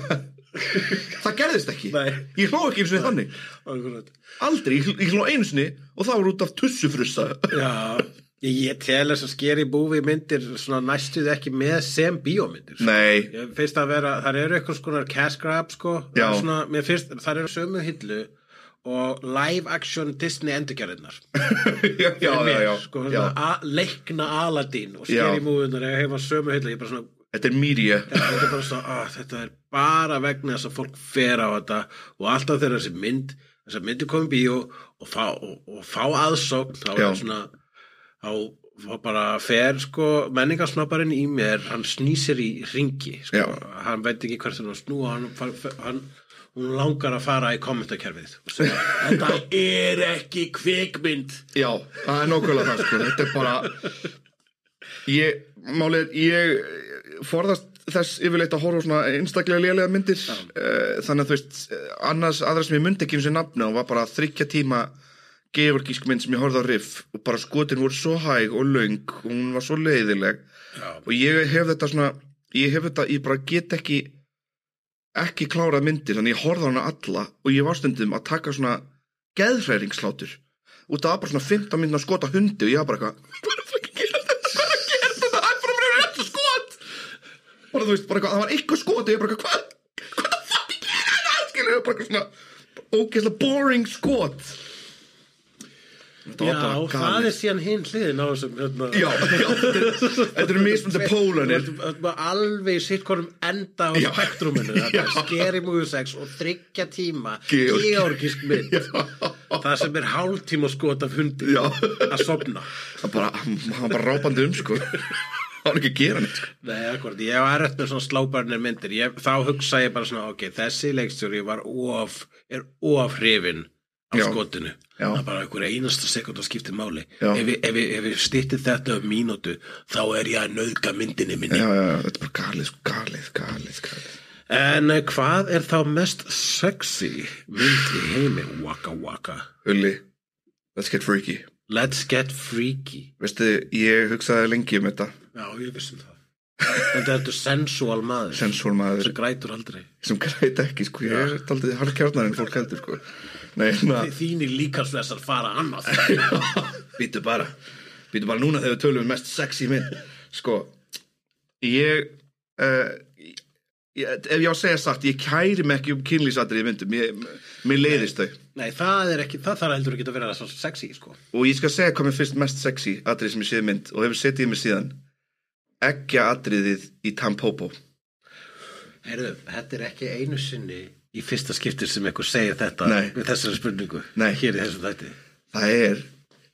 það gerðist ekki. Nei. Ég hló ekki eins og þannig Akkurat. aldrei, ég, ég hló einu sinni og það var út af tussufrussa. Já, ég, ég tel þess að Scary Movie myndir svona næstuð ekki með sem bíómyndir sko. Nei. Ég finnst að vera, þar eru eitthvað skonar cash grab sko, Já. Svona, mér finnst, þar eru sömu hillu og live action Disney endurgerðirnar já, já, já, já. Sko, já. a, leikna Aladdin og Scary Movie-nar hefa sömu hillu, ég bara svona Þetta er media. Já, þetta er bara svo, á, þetta er bara vegna þess að fólk fer á þetta og alltaf þegar þessi mynd, þess að myndi komið bíó og fá, og, og fá aðsókn, þá Já. er svona, þá, þá bara fer sko menningarsnobbarinn í mér, hann snýsir í ringi, sko, Já. hann veit ekki hvert hann snúa, hann, hann, hann hún langar að fara í kommentakerfið og segja, þetta er ekki kvikmynd. Já, það er nákvæmlega það, sko, þetta er bara ég, málið, ég forðast þess yfirleitt að horfa á svona einstaklega lélega myndir uh, þannig að þú veist, annars aðra sem ég myndi ekki einu sinni nafna og var bara þriggja tíma georgísk mynd sem ég horfði á riff og bara skotin voru svo hæg og löng og hún var svo leiðileg. Já. Og ég hef þetta svona ég hef þetta, ég bara get ekki ekki klárað myndir, þannig ég horfði á hana alla og ég var stundum að taka svona geðhræringsslátur og það var bara svona fimmtán mínútna skot á hundi og ég var bara eitthvað bara þú veist, bara eitthvað, það var eitthvað skoti ég bara eitthvað, hvað, hvað það fucking gera það skilur, bara eitthvað svona ógeðslega boring skot. Já, það er síðan hinn hliðin á þessum hérna. Já, já, þetta er, þetta er mismunandi pólanir. Þetta er alveg sitt hvorum enda á spektruminu, þetta er Scary Movie sex og þriggja tíma georgísk mynd það sem er hálftíma skot af hundi að sofna. Það bara, hann bara rápandi um sko það var ekki að gera neitt sko. Nei, akkurat, ég var erfitt með svona slábarnir myndir ég, þá hugsa ég bara svona, ok, þessi leikstjóri var of, er of hrifinn af Já. skotinu. Já. Það er bara einhver einasta sekúnda skiptir máli. Já. Ef við, ef við, ef við styttið þetta um mínútu, þá er ég að nauðga myndinni minni. Já, já, já, þetta er bara galið, sko, galið, galið, galið. En eh, hvað er þá mest sexy mynd í heimi? Waka waka. Hulli, let's get freaky. Let's get freaky. Veistu, ég hugsaði lengi um þetta. Já, ég vissum það. En þetta er sensual maður. Sensual maður. Sem grætur aldrei. Sem græt ekki, sko, ég er aldrei harkjarnar en fólk heldur, sko. Nei, na. Þínir líkamsvessar fara annað. Býtu bara, býtu bara núna þegar við tölum um mest sexy mynd. Sko, ég, uh, ég, ef ég á að segja satt, ég kæri mig ekki um kynlýsatrið í myndum, ég, mér leiðist þau. Nei, það er ekki, það þarf heldur ekki að vera svo sexy, sko. Og ég skal segja hvað mér finnst mest sexy atrið sem ég séð mynd og hefur setið í mig síðan. Eggja atriðið í Tampopo. Heyrðu, þetta er ekki einu sinni í fyrsta skipti sem einhver segir þetta Nei. við þessari spurningu. Nei. Hér í þessum þætti. Það er,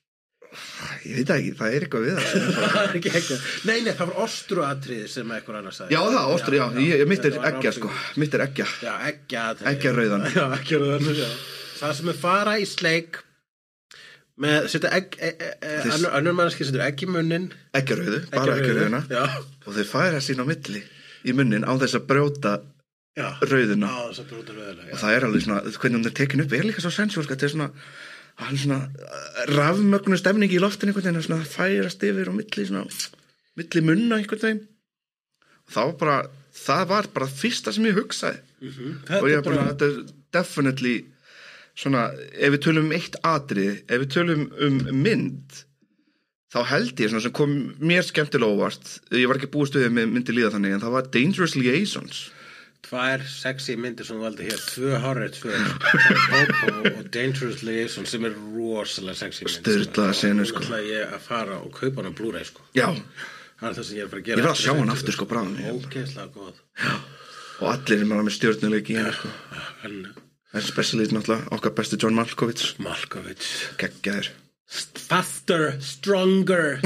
ég veit ekki, það er eitthvað við það. Það er ekki eitthvað. Nei, nei, það var ostruatriði sem einhver annar sagði. Já, það, ostru, já, já, ég, mitt er Þetta var eggja, sko, rangskynjun. mitt er eggja. Já, eggja atriði. Eggjarauðan. Já, eggjarauðan, já. Það sem er fara í sleik með, setja egg, e, e, e, Þess- önnur, önnur mannski setur egg í munnin. Eggjarauðu, bara eggjarauðuna. Já. Og þau færa sín á milli í munnin á þess að brjóta Já. rauðuna. Já, þess að brjóta rauðina. Og það er alveg svona, hvernig hún er tekin upp, er líka svo sensual, sko, þetta er svona, hann er svona rafmögnu stemning í loftinu einhvern veginn, svona færast yfir og milli, svona, milli munna einhvern veginn. Og það var bara, það var bara fyrsta sem ég hugsaði. Mm-hmm. Og ég er bara, þetta er definitely svona, ef við tölum um eitt atriði, ef við tölum um mynd, þá held ég svona sem kom mér skemmtilega óvart, ég var ekki búist við með myndi líða þannig, en það var Dangerous Liaisons. Tvær sexy myndir sem þú valdi hér, tvö horror, tvö Tampopo og Dangerous Liaison sem er rosalega sexy mynd. Sturlaða senu, sko. Nú ætla ég að fara og kaupa hann á Blu-ray, sko. Já, Það er það sem ég er að fara að gera. Ég verð að eftir sjá hann þetta. aftur, sko, bráðum. Ógeðslega góð. og allir er með stjörnuleiki í henni, sko. En Especially náttúrulega okkar besti John Malkovich, Malkovich. geggjaður. Faster, stronger.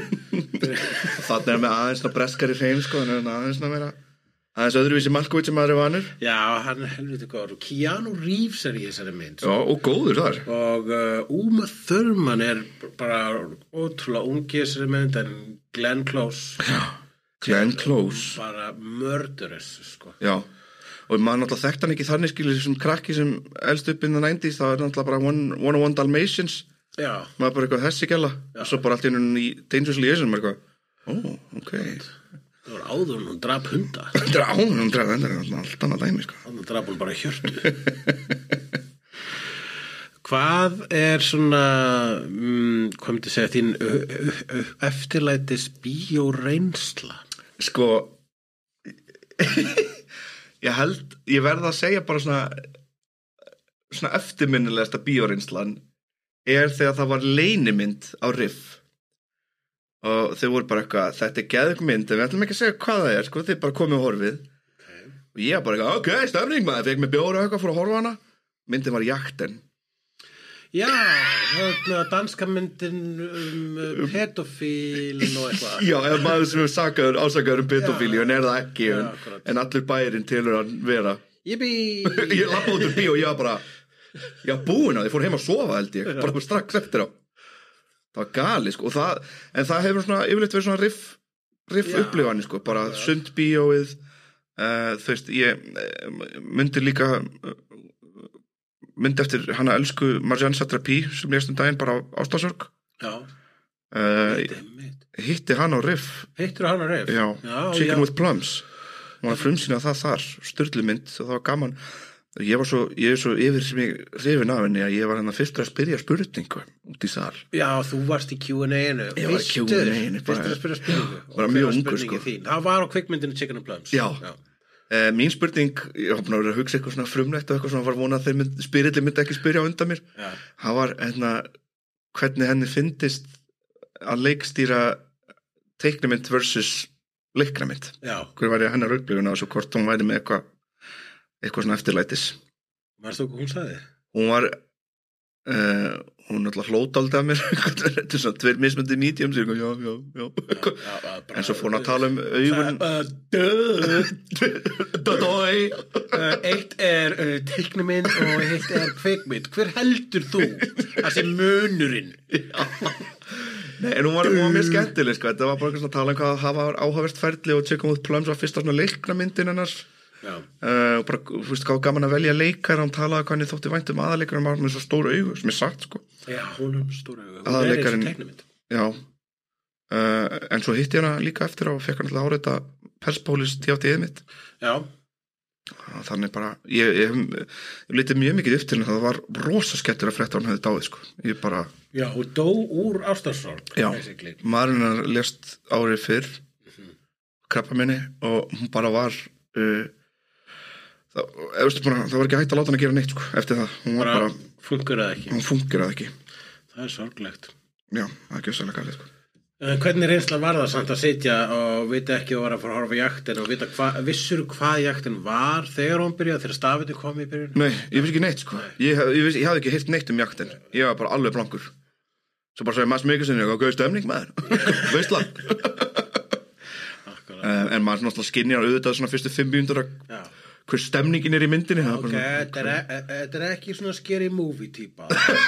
Þannig er með aðeins ná breskari hreim, sko, þannig er aðeins ná meira aðeins öðruvísi Malkovich sem maður er vanur. Já, hann er helviti góður. Og Keanu Reeves er í þessari mynd. Já, og góður þar. Og uh, Uma Thurman er bara ótrúlega ungi í þessari mynd, en Glenn Close. Já, Glenn Close. Bara murderous, sko. Já, og maður náttúrulega þekkt hann ekki þannig skilur sem krakki sem elst upp in the nineties, það er náttúrulega bara one, one oh one Dalmatians. Já. Maður bara eitthvað þessi gæla, og svo bara allt í einu í Dangerous Liaison, maður eitthvað, ó, oh, ok. Það var áður en hún drap hunda. Drá, hún draf endur allt annað dæmi, sko. Þannig drap hún bara hjörtu. Hvað er svona, mm, hvað myndi segja þín ö, ö, ö, eftirlætis bíóreynsla? Sko, ég held, ég verð að segja bara svona, svona eftirminnilegasta bíóreynslan er þegar það var leynimynd á Riff. Og þau voru bara eitthvað, þetta er geðug mynd, en við ætlum ekki að segja hvað það er, sko, þið bara komið og horfið. Okay. Og ég bara eitthvað, ok, stefning maður, fekk mig bjóra og eitthvað, fór að horfa á hana. Myndin var Jakten. Já, þarna danska myndin um uh, pedofíl og eitthvað. Já, eða maður sem er sakaður, ásakaður um pedofíli, en er það ekki, Já, en, akkurat. en allur bærin tilur að vera. Jibbi! Ég lappa út úr bíó og ég var bara, ég var búinn á því, ég fór heim að sofa held ég, bara strax eftir á. Það var gali, sko, og það, en það hefur svona, yfirleitt verið svona riff, riff Já. upplifanir, sko, bara sundbíóið, uh, þú veist, ég uh, myndi líka, uh, myndi eftir hana elsku Marjane Satrapi sem lést um daginn bara á Ástasorg. Já. Uh, Einmitt. hitti hann á riff, Hittir hann að reyf? já, Já, Chicken já. with Plums, hún var frumsýnað það þar, sturlumynd, og það var gaman. Ég var svo, ég er svo yfir sem ég hrifin af henni að ég var hennar fyrst að spyrja spurningu út í sal. Já, þú varst í Q and A-inu. Ég var í Q and A-inu, bara- Fyrstur að spyrja spurningu. bara Og mjög hver var ungur, spurningin sko. þín? Það var á kvikmyndinu Chicken and Plums. Já. Uh, mín spurning, ég var búin að vera að hugsa eitthvað svona frumlegt og eitthvað svona var vonað að þeir mynd, spyrilli myndi ekki spyrja á undan mér. Já. Það var hérna, hvernig henni fyndist að leikstýra teiknumynd versus leiknumynd. Já. Hver var ég hennar upplifun á þessu, hvort hún væri með eitthvað eitthvað svona eftirlætis. Varstu hvað hún sagði? Hún var uh, hún alltaf hlóta aldrei að mér þetta er svona tveir mismöndi mediums já, já, já, já. En svo fór hún að tala um augun Dói Eitt er teiknumynd og eitt er kvikmynd Hver heldur þú að sé munurinn? Nei, en hún var, hún var mjög skemmtileg sko. Þetta var bara svona að tala um hvað hafa áhugavert ferli og Chicken with Plums var fyrsta svona leiknamyndin hennars uh, og bara, þú veist, hvað gaman að velja leikar hann talaði hvernig þótti vænt um aðaleikar hann var með svo stóru augu, sem er sagt sko. Já, hún er stóru augu, hún er eins og teiknumynd Já, uh, en svo hitti hana líka eftir og fekk hann alltaf áreita Persepolis T F T-ið mitt Já Þannig bara, ég, ég, ég litið mjög mikið upp til henni, það var rosa skemmtur að frétta hann hefði dáið sko. Ég bara Já, og dó úr ástarsorg Já, maðurinn hann lést árið fyrr mm-hmm. krabbameini og hún bara var uh, það, eftir, bara, það var ekki hægt að láta hann að gera neitt sko, eftir það hún bara, bara fungeraði ekki hún fungeraði ekki Það er sorglegt Já, það er gjössalega galið sko. Hvernig reynsla var það samt að sitja og vita ekki og var að fara að horfa jaktin og vita hva, vissur hvað jaktin var þegar hún byrjaði, þegar stafinu kom í byrjun? Nei, ég vissi ekki neitt sko. Ég, ég, ég, ég hafði ekki heyrt neitt um jaktin. Ég var bara alveg blankur. Svo bara svo ég maður smikið sinni og gauð stemning maður. Veistla. En maður náttúrulega skinjar auðvitað svona fyrstu fimm mínútur að hver stemningin er í myndinni. Ok, þetta er, er ekki svona scary movie típa.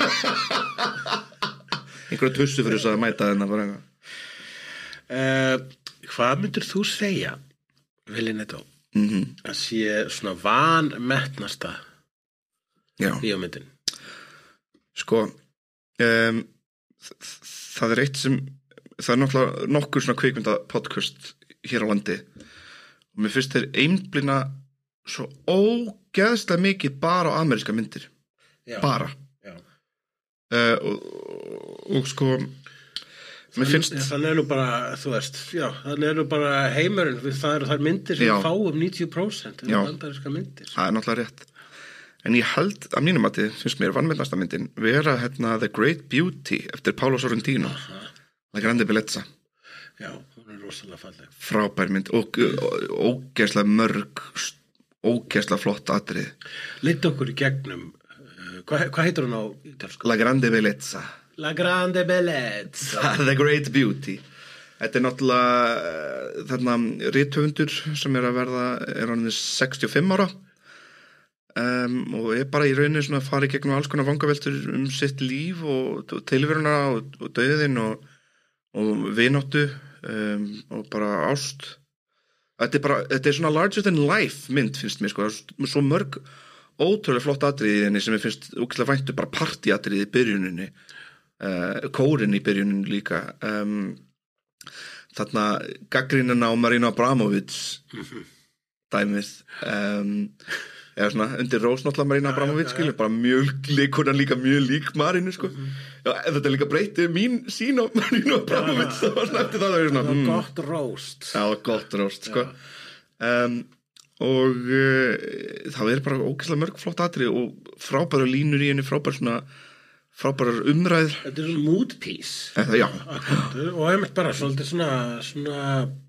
Einhverja tussu fyrir þess að mæta þennan bara eitthvað. Uh, hvað myndir þú segja Willi Netto mm-hmm. að sé svona vanmetnasta bíómyndin? Sko um, það er eitt sem það er náttúrulega nokkur svona kvikmynda podcast hér á landi og mér finnst þeir einblína svo ógeðslega mikið bara á ameríska myndir Já. bara Já. Uh, og, og, og sko mér finnst þannig er nú bara, þú veist já, þannig er nú bara heimurinn það eru þær myndir sem já. Fáum níutíu prósent en bandaríska myndir það er náttúrulega rétt en ég held að mínum mati finnst mér vanmetnasta myndin vera hérna The Great Beauty eftir Paolo Sorrentino La Grande Bellezza já, hún er rosalega falleg frábær mynd og ógeðslega mörg ógeðslega flott atrið Leiddu okkur í gegnum uh, hvað hva heitir hún á ítalsku? La Grande Bellezza La Grande Bellezza The Great Beauty Þetta er náttúrulega þarna rithöfundur sem er að verða er hann sextíu og fimm ára um, og er bara í rauninni svona að fara í gegnum alls konar vangaveltur um sitt líf og, og tilveruna og, og dauðinn og, og vináttu um, og bara ást Þetta er bara, þetta er svona larger than life mynd finnst mér sko, svo mörg ótrúlega flott atriði í henni sem ég finnst úkislega væntu bara partíatriði í byrjuninni Uh, kórin í byrjunin líka um, þarna gagnrýnina á Marina Abramovic mm-hmm. dæmið um, eða svona undir rós náttúrulega Marina Abramovic skilur, bara mjög lík hún er líka mjög lík Marinu sko mm-hmm. Já, þetta er líka breytið mín sín á Marina Abramovic það var svona eftir það það var mm. gott róst Já, gott róst sko um, og uh, það er bara ógeðslega mörg flott atrið og frábæra línur í henni frábæra svona frábærar umræður Þetta er svona mood piece Eða, já. og einmitt bara svolítið svona, svona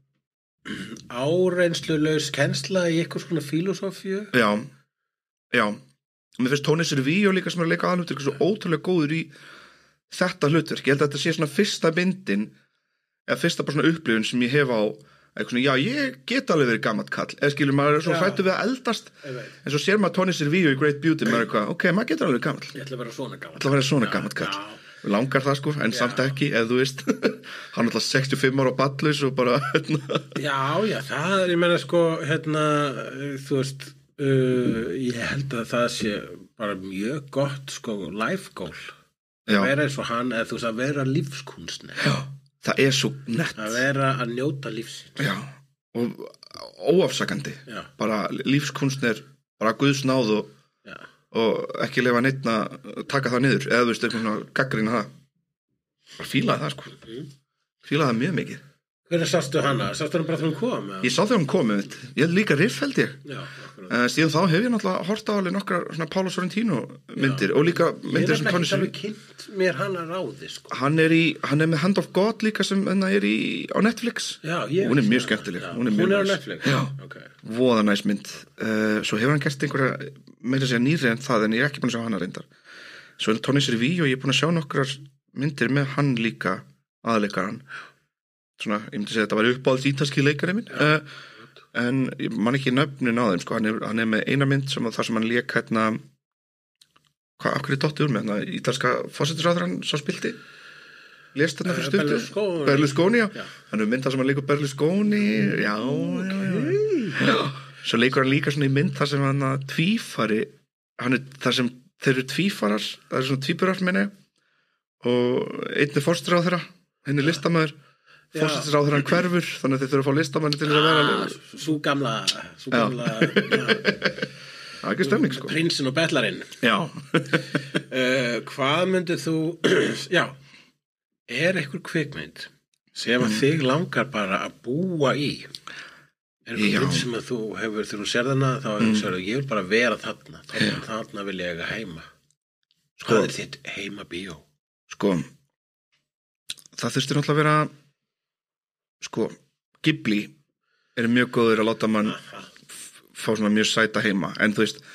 áreynslulaus kennsla í eitthvað svona filosófíu Já, já Mér finnst Tony Servillo líka sem er að leika aðlutur svo ótrúlega góður í þetta hlutur ég held að þetta sé svona fyrsta myndin eða fyrsta bara svona upplifun sem ég hef á eitthvað svona, já, ég get alveg verið gammalt kall eða skilur maður er svo hrættur við að eldast en svo sér maður Tony Servillo í Great Beauty maður er eitthvað, ok, maður getur alveg gammalt ég ætla að vera svona gammalt ég ætla að vera svona gammalt kall við langar það sko, en já. Samt ekki eða þú veist, hann er alltaf sextíu og fimm ára og ballaus og bara hérna. já, já, það er, ég meina sko hérna, þú veist uh, ég held að það sé bara mjög gott sko life goal já. Að vera eins og hann, eða þú veist að vera lífskunstner já Það er svo nett að vera að njóta lífsins Já, og óafsakandi Já. Bara lífskunstner bara Guðs náð og, og ekki leyfa neitt að taka það niður eða þú veist, eitthvað svona gagnrýna það bara fílaði það sko mm. Fílaði það mjög mikið Hvernig sástu hana? Sástu hana bara þegar hún kom? Eða? Ég sá þegar hún kom, ég held líka riff held ég Já, uh, síðan þá hef ég náttúrulega hort á alveg nokkra svona Paolo Sorrentino myndir Já. Og líka myndir sem Tony Servillo Ég hef ekki kynnt mér hann að ráði sko. Hann er í, hann er með Hand of God líka sem hann er í, á Netflix Já, ég Hún er mjög skemmtileg Já. Hún er, hún er á næs. Netflix? Já, okay. voða næs mynd uh, Svo hefur hann gert einhverja meira að segja nýri en það en ég er ekki búin að sjá hana reyndar svo er Tony Servillo og ég er búin að sjá nokkrar myndir með hann líka aðleikaran svona, ég myndi segja að þetta var uppáhalds ítalski leikari minn uh, en ég man ekki nöfnin á þeim sko, hann er, hann er með eina mynd sem þar sem hann lék hérna hvað, af hverju dottið úr með hérna ítalska forsætisráðherrann svo spilti lést þarna fyrir stuttu Berlusconi, Berlusconi já. Já. Hann er mynd þar sem hann leikur Berlusconi já, okay. já, já, já. Svo leikur hann líka svona í mynd þar sem hann að tvífari hann er þar sem þeir eru tvífarar það er svona tvíburar minni og einn er forsætisráðherra henni er listamaður forsætisráðherrann hverfur þannig að þeir þurfa að fá listamanni til þess að vera ah, svo gamla svo gamla það er ekki stemning sko prinsinn og betlarinn já uh, hvað myndir þú já, er einhver kvikmynd sem að mm. þig langar bara að búa í er einhver mynd sem að þú hefur þegar þú sér þarna þá mm. sér, ég vil bara vera þarna þarna, þarna vil ég eiga heima sko, hvað er þitt heima bíó sko það þurftir náttúrulega að vera sko, Ghibli er mjög góður að láta mann f- fá svona mjög sæta heima en þú veist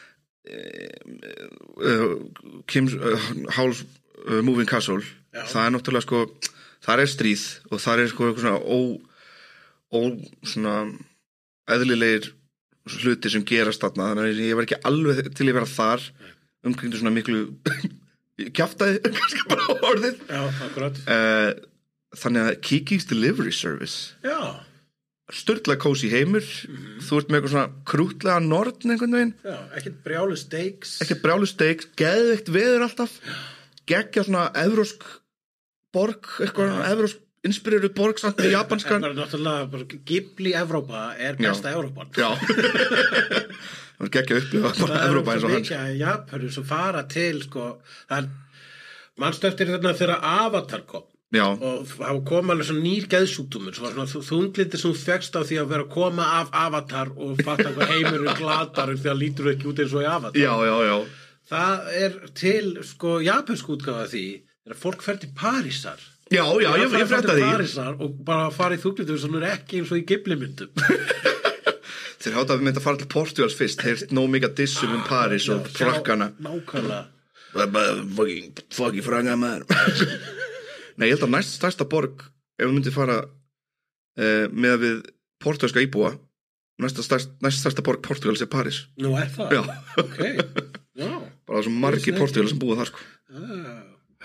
uh, Kim's uh, Howl's uh, Moving Castle Já. Það er náttúrulega sko þar er stríð og þar er sko eitthvað svona ó, ó svona eðlilegir hluti sem gerast þarna þannig að ég var ekki alveg til að vera þar umkringdu svona miklu kjaftaði kannski bara orðið Já, akkurat uh, þannig að Kiki's Delivery Service Já sturla kósi heimur mm-hmm. þú ert með eitthvað svona krútlega norn einhvern veginn Já, ekkert brjálu steiks ekkert brjálu steiks, geðveikt veður alltaf geggja svona evrósk borg, eitthvað ja. Evrósk inspireruð borg samt með japanskan Það er náttúrulega Ghibli Evrópa er besta Evrópan Já það er geggja upplifa bara Evrópa eins og hans Það er mikið Japanur sem fara til sko, það er mannstu eftir þarna þegar Avatar kom Já. Og það kom alveg svona nýr geðsjúkdómur svo svona þunglindir sem þú fékkst á því að vera að koma af Avatar og fatta hvað heimurinn glatar því að lítur ekki út eins og í Avatar Já, já, já Það er til sko japansk útgáfa því þegar fólk fer til Parísar Já, já, ég, ég frétta því Parísar og bara fara í þunglindir sem er ekki eins og í Ghibli-myndum Þeir hátta að við myndum að fara til Portugals fyrst heyrst nóg mikið að dissum um París og frakkana Nákvæmlega Fucking fucking franga maður Nei, ég held að næst stærsta borg ef við myndum fara uh, með við portugalska íbúa næst stærsta borg Portugals er París Nú er það? Já okay. Já Bara svo margir Portugal sem búa þar sko ah,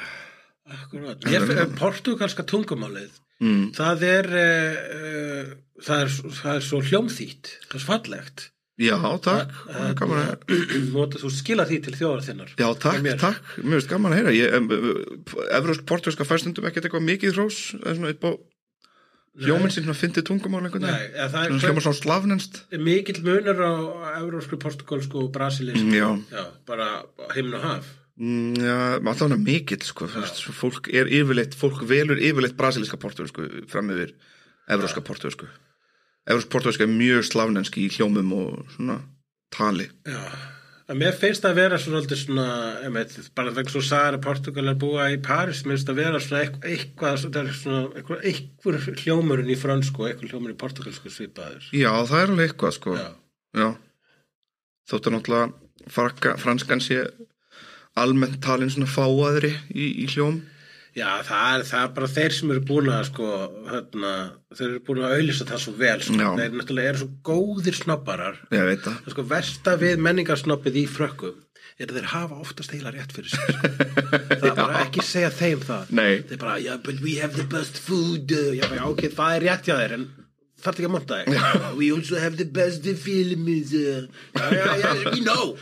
Akkurat Ég, Portugalska tungumálið mm. það er uh, það er, það er svo hljómþýtt það er fallegt Já, takk, það er gaman að heyra Þú skila því til þjóðar þinnar Já, takk, takk, mér finnst gaman að heyra ég, um, Evrósk, portugalska færstundum ekkert eitthvað mikið hrós eða svona eitthvað hljóminn sem fyndi tungumál einhvern veginn það er hljómar svona slavnenst Mikill munur á evrósku, portugalsku og brasilísku Já. Já, bara himn og haf mm, Já, alltaf hana mikill sko, fyrst, fólk er yfirleitt, fólk velur yfirleitt brasilíska portugalsku fram yfir evróska portugalsku Evrósk portugalska er mjög slavnensk í hljómum og svona tali. Já, að mér finnst það að vera svona, svona veit, bara þegar svo sagði að Portugal er búa í París, mér finnst það að vera svona eitthvað, eitthvað, svona, eitthvað, eitthvað hljómurinn í frönsku og eitthvað hljómurinn í portugalsku svipaður. Já, það er alveg eitthvað sko. Já. Já. Þóttu náttúrulega franska, franskan sé almennt talin svona fáaðri í, í hljóm. Já, það er, það er bara þeir sem eru búin að sko, hérna, þeir eru búin að auðlýsa það svo vel, sko. Þeir náttúrulega eru svo góðir snobbarar. Ég veit það. Það sko versta við menningarsnobbið í frökkum er að þeir hafa oftast heila rétt fyrir sig, sko. Það er bara ekki segja þeim það. Nei. Þeir bara, yeah, but we have the best food. Já, já, ok, það er rétt hjá þeir, en þarf ekki að monta þig. We also have the best films. Já, já, já, we know.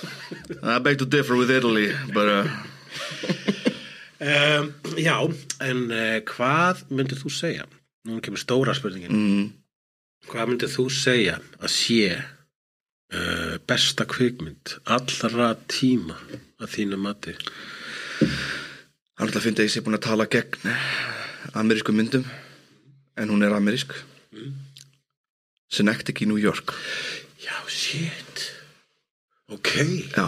I beg to differ with Italy, but... Uh... Um, já, en uh, hvað myndir þú segja? Nú kemur stóra spurningin. Mm. Hvað myndir þú segja að sé uh, besta kvikmynd allra tíma að þínu mati? Það er alltaf að finna að ég sé búin að tala gegn amerísku myndum, en hún er amerísk. Mm. Synecdoche í New York. Já, shit. Ok. Já.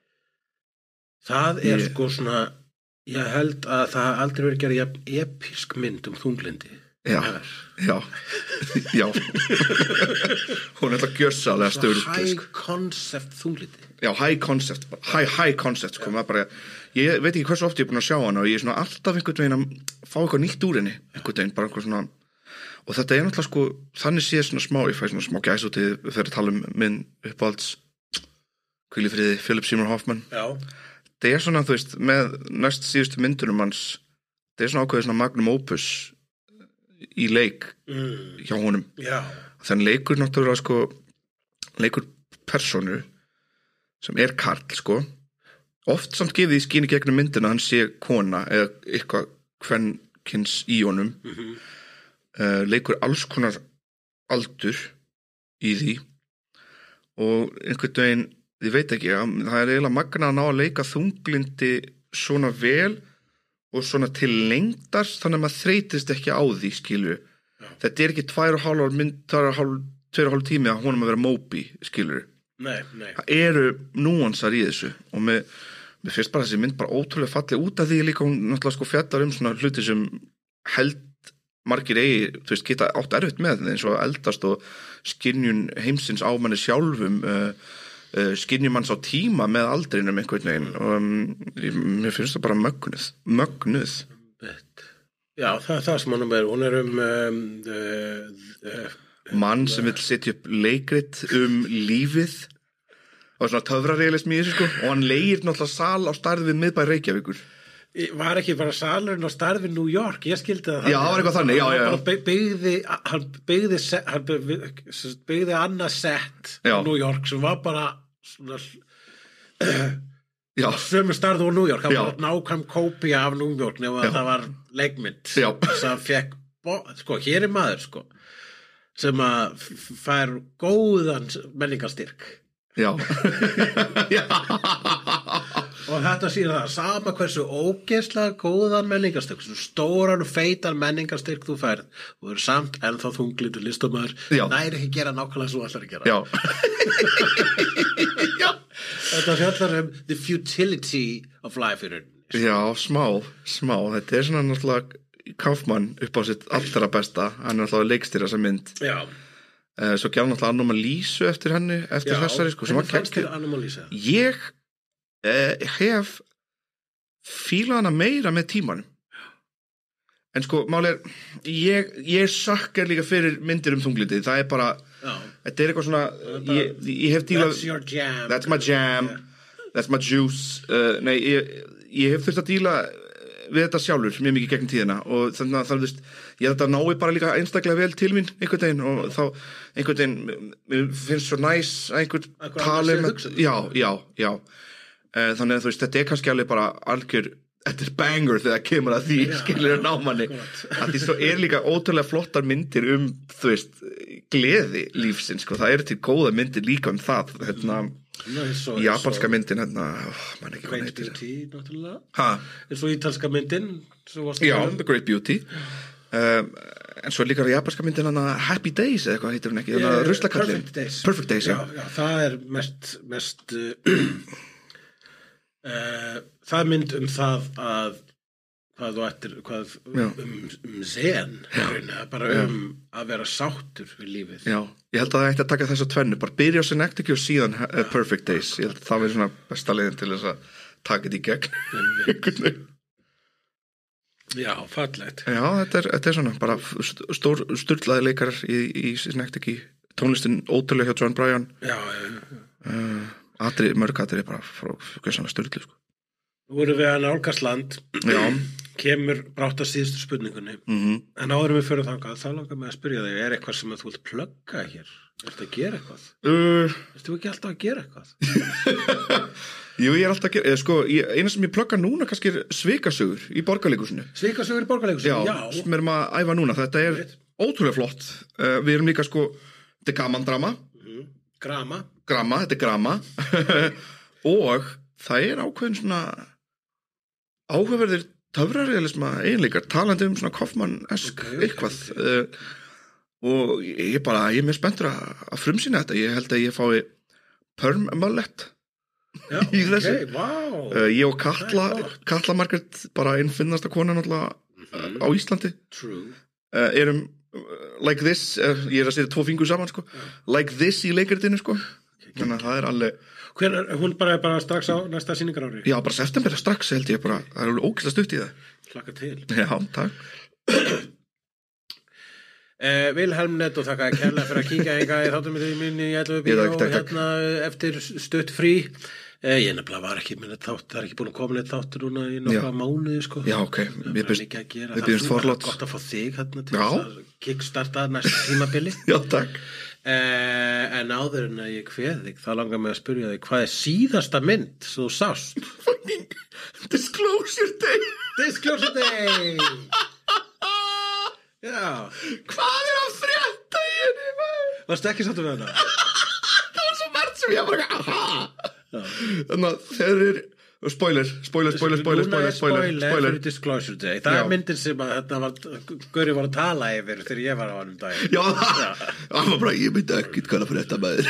Það er ég... sko svona... Ég held að það aldrei verið gerð jafn episk mynd um þunglindi. Já, já, já hún er alltaf gjörsalega stöðlut high concept þunglindi já, high concept, high, high concept sko, maður bara, ég veit ekki hversu oft ég er búin að sjá hana og ég er svona alltaf einhvern veginn að fá eitthvað nýtt úr henni, einhvern veginn, bara einhvern svona og þetta er náttúrulega sko, þannig sé svona smá ég fæ svona smá gæs út í þegar ég tala um minn uppáhalds hvíl í friði, Philip Seymour Hoffman já. Það er svona, þú veist, með næst síðustu myndunum hans það er svona ákveðið svona magnum opus í leik mm. hjá honum já. Þannig leikur náttúrulega sko leikur persónu sem er karl sko oft samt gefið í skíni gegnum myndina hann sé kona eða eitthvað kvenkins í honum mm-hmm. uh, leikur alls konar aldur í því og einhvern veginn ég veit ekki, það er eiginlega magna að ná að leika þunglindi svona vel og svona til lengdar þannig að maður þreytist ekki á því skilur Já. Þetta er ekki tvær og hálf mynd, tvær og hálf, tvær og hálf tími að honum að vera Moby skilur nei, nei. Það eru núansar í þessu og mér, mér finnst bara þessi mynd bara ótrúlega falleg út af því líka hún náttúrulega sko fjallar um svona hluti sem held margir eigi, þú veist, geta átt erfitt með eins og eldast og skynjun heimsins á manni sjálfum uh, uh, skynjum manns á tíma með aldrinum einhvern veginn og um, mér finnst það bara mögnuð mögnuð Já, það er það sem hann er hún er um um, uh, uh, mann sem vill setja upp leikrit um lífið og svona töfrarealism í þessu sko og hann leigir náttúrulega sal á stærð við miðbæ Reykjavíkur Var ekki bara salurinn á stærð við New York ég skildi það Já, það var eitthvað þannig, já, já, já. Hann byggði hann byggði, hann byggði, byggði annað sett í New York sem var bara svona Já. Sömu starð úr New York, það var nákvæm kópía af New York nema það var leikmynd sem fekk, sko, hér er maður sko, sem að fær góðan menningarstyrk Já Já og þetta sýnir það, sama hversu ógeðslega góðan menningarstyrk, stóran og feitan menningarstyrk þú færð og eru samt ennþá þunglindur listamæður næri ekki gera nákvæmlega svo allar að gera Já Já Þetta fjallar um the futility of life í rauninni Já, smá, smá þetta er svona náttúrulega Kaufmann upp á sitt allra besta hann er náttúrulega leikstýra þessa mynd Já uh, Svo gerði náttúrulega Anomalísu eftir henni eftir Já, þessari sko, hvernig fannst þér Anomalísa? Ég uh, hef fílað hana meira með tímanum en sko, máli er ég, ég sökkar líka fyrir myndir um þunglindi það er bara Já. Þetta er eitthvað svona ég, ég hef dílað That's your jam That's my jam yeah. That's my juice uh, Nei, ég, ég hef þurft að díla við þetta sjálfur mjög mikið gegn tíðina og þannig að það veist ég þetta nái bara líka einstaklega vel til mín einhvern veginn og þá einhvern veginn mér finnst svo næs að einhvern tali með já, já, já uh, þannig að þú veist þetta er kannski alveg bara algjör þetta er banger þegar kemur að því ja, skilur námanni að því svo er líka ótrúlega flottar myndir um þú veist gleði lífsins sko það eru til góða myndir líka um það hérna no, japanska myndin hérna oh, man ekki Great Beauty náttúrulega ha eins og ítalska myndin já The Great Beauty um, en svo líka japanska myndin hana Happy Days eða eitthvað heitir hún ekki yeah, ruslakallin Perfect Days, Perfect Days já, já, það er mest mest uh, uh, það er mynd um það að hvað þú ættir hvað, um, um zen raunina, bara um já. Að vera sáttur við lífið já, ég held að það ætti að taka þess að tvennu bara byrja á Synecdoche og síðan uh, Perfect Days ég held að það verður svona besta leiðin til þess að taka þetta í gegn já, fallegt já, þetta er, þetta er svona bara stór sturlaði leikarar í, í Synecdoche tónlistin ótrúlega hjá John Bryan já, já. Uh, atri, mörg atri bara frá svona sturlu sko Nú erum við að nálgast land Já. Kemur brátt að síðustu spurningunni mm-hmm. En áðurum við fyrir þangað þá langar mig að spyrja þig er eitthvað sem þú vilt plugga hér? Ertu að gera eitthvað? Uh. Ertu ekki alltaf að gera eitthvað? Jú, ég er alltaf að gera eða, sko, ég, eina sem ég plugga núna kannski er Svikasögur í Borgarleikhúsinu Svikasögur í Borgarleikhúsinu? Já, Já. sem erum að æfa núna þetta er Veit. Ótrúlega flott uh, Við erum líka sko, þetta er gaman drama mm. Grama Grama, þetta er grama Og það er ákveðin svona áhugaverðir töfrarealisma eiginleikar talandi um svona Kaufmann-esk okay, eitthvað okay. Uh, og ég bara, ég er mjög spenntur að, að frumsýna þetta, ég held að ég fái perm mullet Já, í þessu okay, wow. uh, ég og Katla Katla Margrét, bara einn finnasta kona náttúrulega mm-hmm. á Íslandi True uh, erum like this, uh, ég er að setja tvo fingur saman sko, like this í leikritinu sko, þannig að það er alveg. Hvenær, hún bara er bara strax á næsta sýningarári? Já, bara september strax held ég bara, það er alveg ógeðslega stutt í það. Hlakka til. Já, takk. eh, Vilhelm Netto, þakka kærlega fyrir að kíkja eitthvað í þáttum minni í ellefu bíó hérna eftir stutt frí. Eh, ég nefnilega var ekki minna þátt, það er ekki búin að koma neitt þáttur núna í nokkra mánuði sko. Já, ok, við byrjumst við byrjumst forlátt. Gott að fá þig hérna til að kickstarta næsta tímabili. Já, takk. Eh, en áður en að ég kveð þig, þá langar mig að spyrja þig, hvað er síðasta mynd sem þú sást? Fucking Disclosure Day. Disclosure Day. Já. Hvað er að frétta í henni, maður? Varstu ekki sáttur með þetta? Það var svo margt sem ég bara, aha. Þannig að þeir eru spoiler, spoiler, spoiler, spoiler, spoiler, spoiler, spoiler fyrir Disclosure Day. Það er myndin sem að þetta var Gauri var að tala yfir þegar ég var á hann um daginn. Já, það var bara, ég myndi ekkert hvað að frétta maður.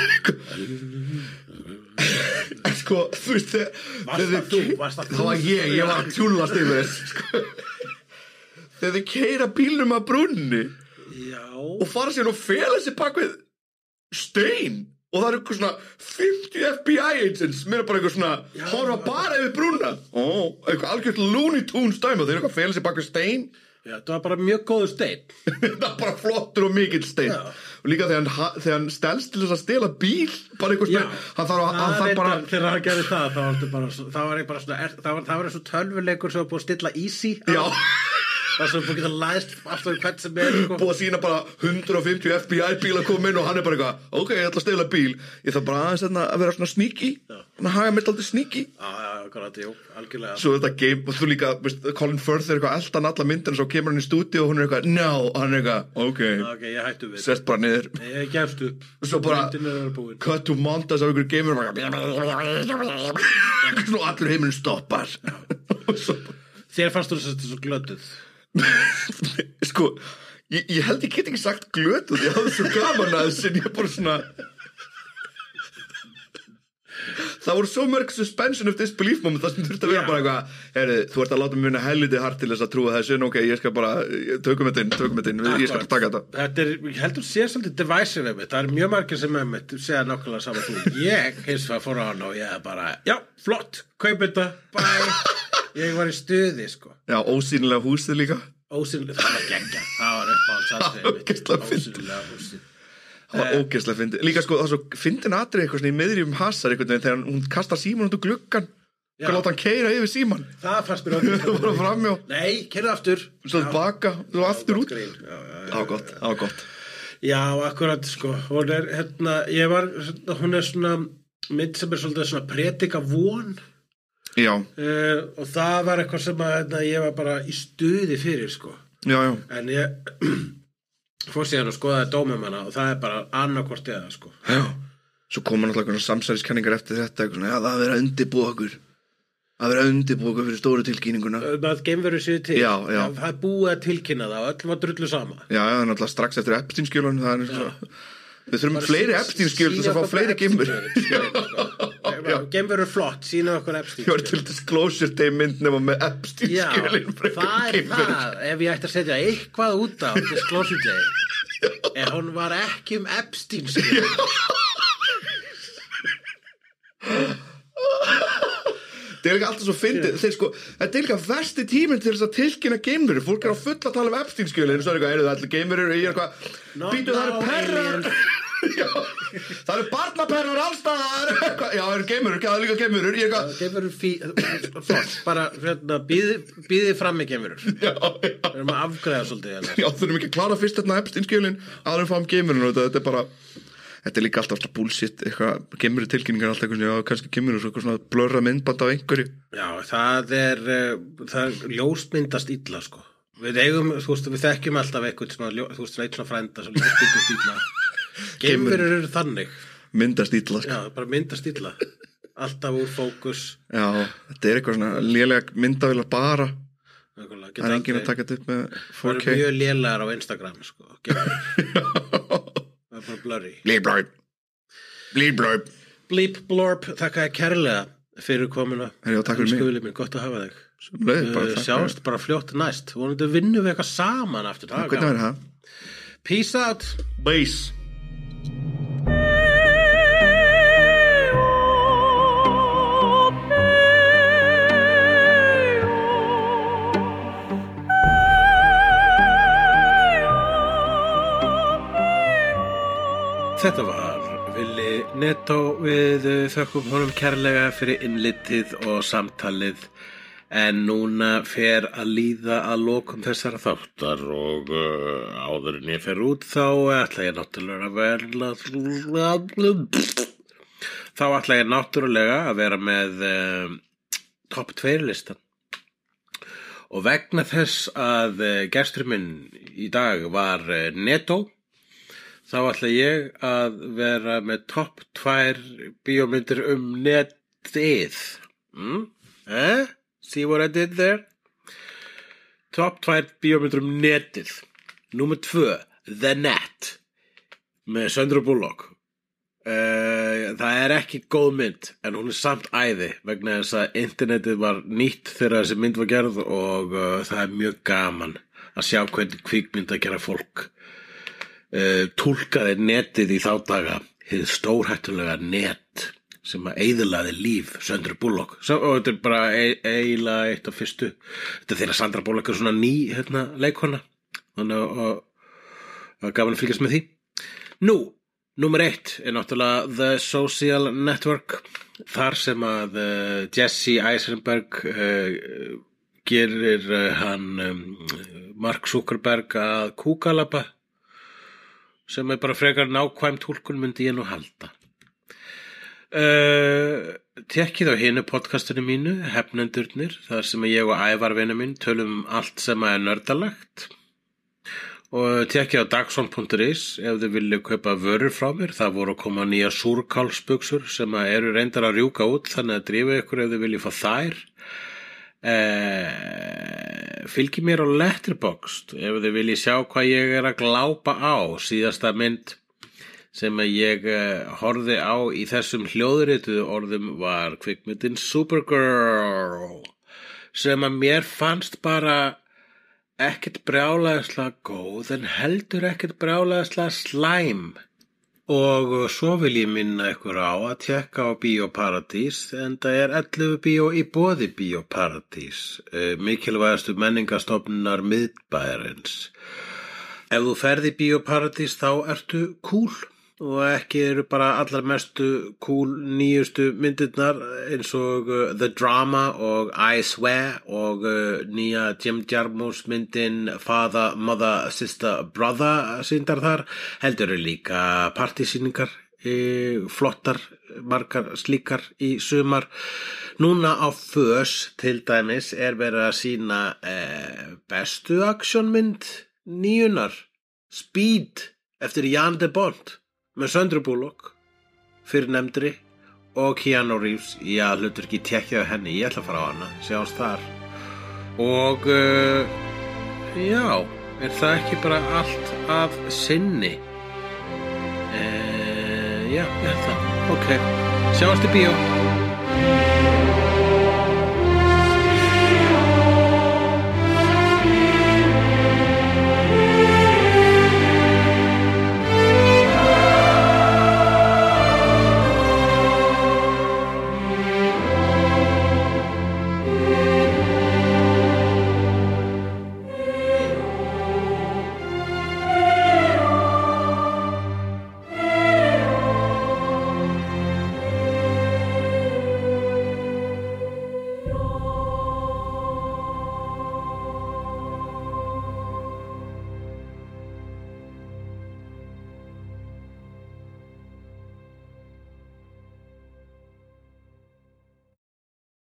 Sko, þú veist þegar Varst það þú? Varst það þú? Það var ég, ég var að tjúlast yfir þess. Þegar þið keyra bílnum að brunni og fara sér og fela sér bak við stein. Og það eru eitthvað svona fimmtíu F B I agents mér er bara eitthvað svona já, horfa bara yfir brúna ó, eitthvað algjört Looney Tunes dæmi þeir eru eitthvað að fela sér bak við stein já, það var bara mjög góður stein það var bara flottur og mikill stein já. Og líka þegar hann, þegar hann stelst til þess að stela bíl bara eitthvað stein hann þarf, að, hann þarf bara þegar hann gerði það þá var bara, það var bara svona það var, það var eins og tölvuleikur sem var búið að stilla easy já það sem búið að geta læst aftur hvern sem er sko. Búið að sína bara hundrað og fimmtíu F B I bíl að koma inn og hann er bara eitthvað ok, ég ætla að stela bíl ég þarf bara aðeins að vera svona sneaky hann haga mér aldrei sneaky já, já, akkurat, jú, algjörlega svo þetta game, og þú líka, veist, Colin Firth er eitthvað eldan alla myndina, svo kemur hann í stúdíu og hún er eitthvað, no, og hann er eitthvað ok, ok, ég hættu við sest bara niður ég gefst upp svo bara, cut to montage af ykkur gamer og allur heimurinn stoppar þér fannst þú þetta svo glötuð sko ég, ég held ég get ekki sagt glötuð ég hafði svo gaman að þess en ég bara svona það voru svo mörg suspension of disbelief moment það sem þurfti að vera yeah. bara eitthvað heyri, þú ert að láta mig vinna helviti hart til þess að trúa þessu en ok, ég skal bara, tökum þetta inn tökum þetta inn, ég skal taka þetta þetta er, ég heldur sé svolítið divisive með það er mjög margir sem með mig segja nákvæmlega saman þú ég hins vegar fór á hann og ég bara já, flott, kaup þetta bye ég var í stuði sko já, ósýnilega húsið líka ósýnilega, það var geggja það var uppáhalds ósýnilega húsið það var ógeðslega fyndið líka sko, það var svo fyndin atrið eitthvað svona í miðjum hasar einhvern veginn þegar hún kastar síman út úr gluggan hvað láta hann keyra yfir síman það fannst mér öll nei, keyrðu aftur svo baka, svo aftur út það var gott, það var gott já, akkurat sko hún er, hérna, ég var hún er svona mynd sem er svolítið svona predika von já uh, og það var eitthvað sem að hérna, ég var bara í stuði fyrir sko já, já. en ég fór síðan að skoða dómum hana og það er bara annarkvort eða sko já, svo koma náttúrulega samsæriskenningar eftir þetta svona, já, það verið að undirbúa okkur það verið að undirbúa okkur fyrir stóru tilkynninguna að geimveru séu til já, já. það er búið að tilkynna það og öll var drullu sama já, það er náttúrulega strax eftir Epstein-skjölun það er svo við þurfum bara fleiri Epstein-skjöl til að fá fleiri geimverur geimverur flott, sína okkur Epstein ég var til Disclosure Day mynd nema með Epstein-skjölin já, það er það ef ég ætti að setja eitthvað út á Disclosure Day ef hún var ekki um Epstein-skjölin það er líka alltaf svo fyndið þeir sko, þetta er líka versti tíminn til þess að tilkynna geimverur, fólk er á full að tala um Epstein-skjölin, svo er eitthvað, eru það allir geimverur og ég er eitthvað, býtu það eru perrar já, það eru barnaperrar allstaðar, já, það eru geimverur það er líka geimverur, ég er eitthvað geimverur fí, flott, bara hérna, býðið fram með geimverur já, já við erum að afgræða svolítið hérna. já, þurfum ekki að klára fyrst hérna Epstein-skjölin aðra fáum geimverun og þetta er bara þetta er líka alltaf alltaf bullshit eitthvað, geimveru tilkynningar alltaf eitthvað, já, kannski geimveru svo eitthvað svona blörra myndband á einhverju já, það er það er ljósmyndast illa, sko við eigum, þú veist, við þekkjum alltaf eitthvað svona, þú veist, eitt svona frænda sem ljósmyndast illa geimverur eru þannig myndast illa, sko já, bara myndast illa alltaf úr fókus já, þetta er eitthvað svona lélega myndavélar bara það er enginn að taka þetta upp með four K það eru mjög lélegar á Instagram, sko geimverur það er bara blurry bleep blurp bleep blurp bleep blurp, þakka þér kærlega fyrir komuna já, takk fyrir mig minn, gott að hafa þig Leið, bara uh, sjáumst bara fljótt næst vonandi vinnum við eitthvað saman aftur það hvernig verður það? Peace out Peace Þetta var Willi Netto við þökkum honum kærlega fyrir innlitið og samtalið en núna fer að líða að lokum þessara þáttar og uh, áður en ég fer út þá ætla ég náttúrulega að vera þá ætla ég náttúrulega að vera með uh, topp tveir listan og vegna þess að uh, gestur minn í dag var uh, Netto þá ætla ég að vera með topp tvær bíómyndir um netið. Mm? Eh? See what I did there? Topp tvær bíómyndir um netið. Númer tvö, The Net, með Sandra Bullock. Uh, það er ekki góð mynd, en hún er samt æði, vegna þess að internetið var nýtt þegar þessi mynd var gerð og uh, það er mjög gaman að sjá hvernig kvikmynd að gera fólk. Uh, túlkaði netið í þá daga hið stórhættulega net sem að eyðilaði líf Sandra Bullock Svo, og þetta er bara eiginlega eitt af fyrstu þetta er þegar Sandra Bullock er svona ný hérna, leikona þannig að það gaf hann að fylgjast með því Nú, númer eitt er náttúrulega The Social Network þar sem að uh, Jesse Eisenberg uh, gerir uh, hann um, Mark Zuckerberg að kúkalabba sem er bara frekar nákvæm túlkun myndi ég nú halda. Uh, tekkið á hinu podcastinu mínu, Hefnendurnir, þar sem ég og Ævar vinur minn tölum allt sem er nördalegt. Og tekkið á dagson punktur is ef þið viljið kaupa vörur frá mér. Það voru að koma nýja súrkálsbuxur sem eru reyndar að rjúka út, þannig að drífa ykkur ef þið viljið fá þær. Uh, fylgi mér á Letterboxd ef þið viljið sjá hvað ég er að glápa á síðasta mynd sem ég uh, horfði á í þessum hljóðrituðu orðum var kvikmyndin Supergirl sem að mér fannst bara ekkert brjálæðislega góð en heldur ekkert brjálæðislega slæm og svo vil ég minna ykkur á að tékka á Bíóparadís en það er ellefu bíó í boði Bíóparadís, uh, mikilvægastu menningastofnunar miðbæjarins. Ef þú ferð í Bíóparadís þá ertu cool og ekki eru bara allar mestu cool nýjustu myndirnar eins og uh, The Drama og I Swear og uh, nýja Jim Jarmusch myndin Father, Mother, Sister, Brother sýndar þar, heldur eru líka partysýningar, e, flottar, margar slíkar í sumar. Núna á Fös til dæmis er verið að sýna e, bestu aksjónmynd nýjunar, Speed eftir Jan de Bont með Sandra Bullock fyrir nefndri og Keanu Reeves já, hlutur ekki tekja á henni ég ætla að fara á hana, sjáumst þar og uh, já, er það ekki bara allt af sinni uh, já, ég held það ok, sjáumst í bíó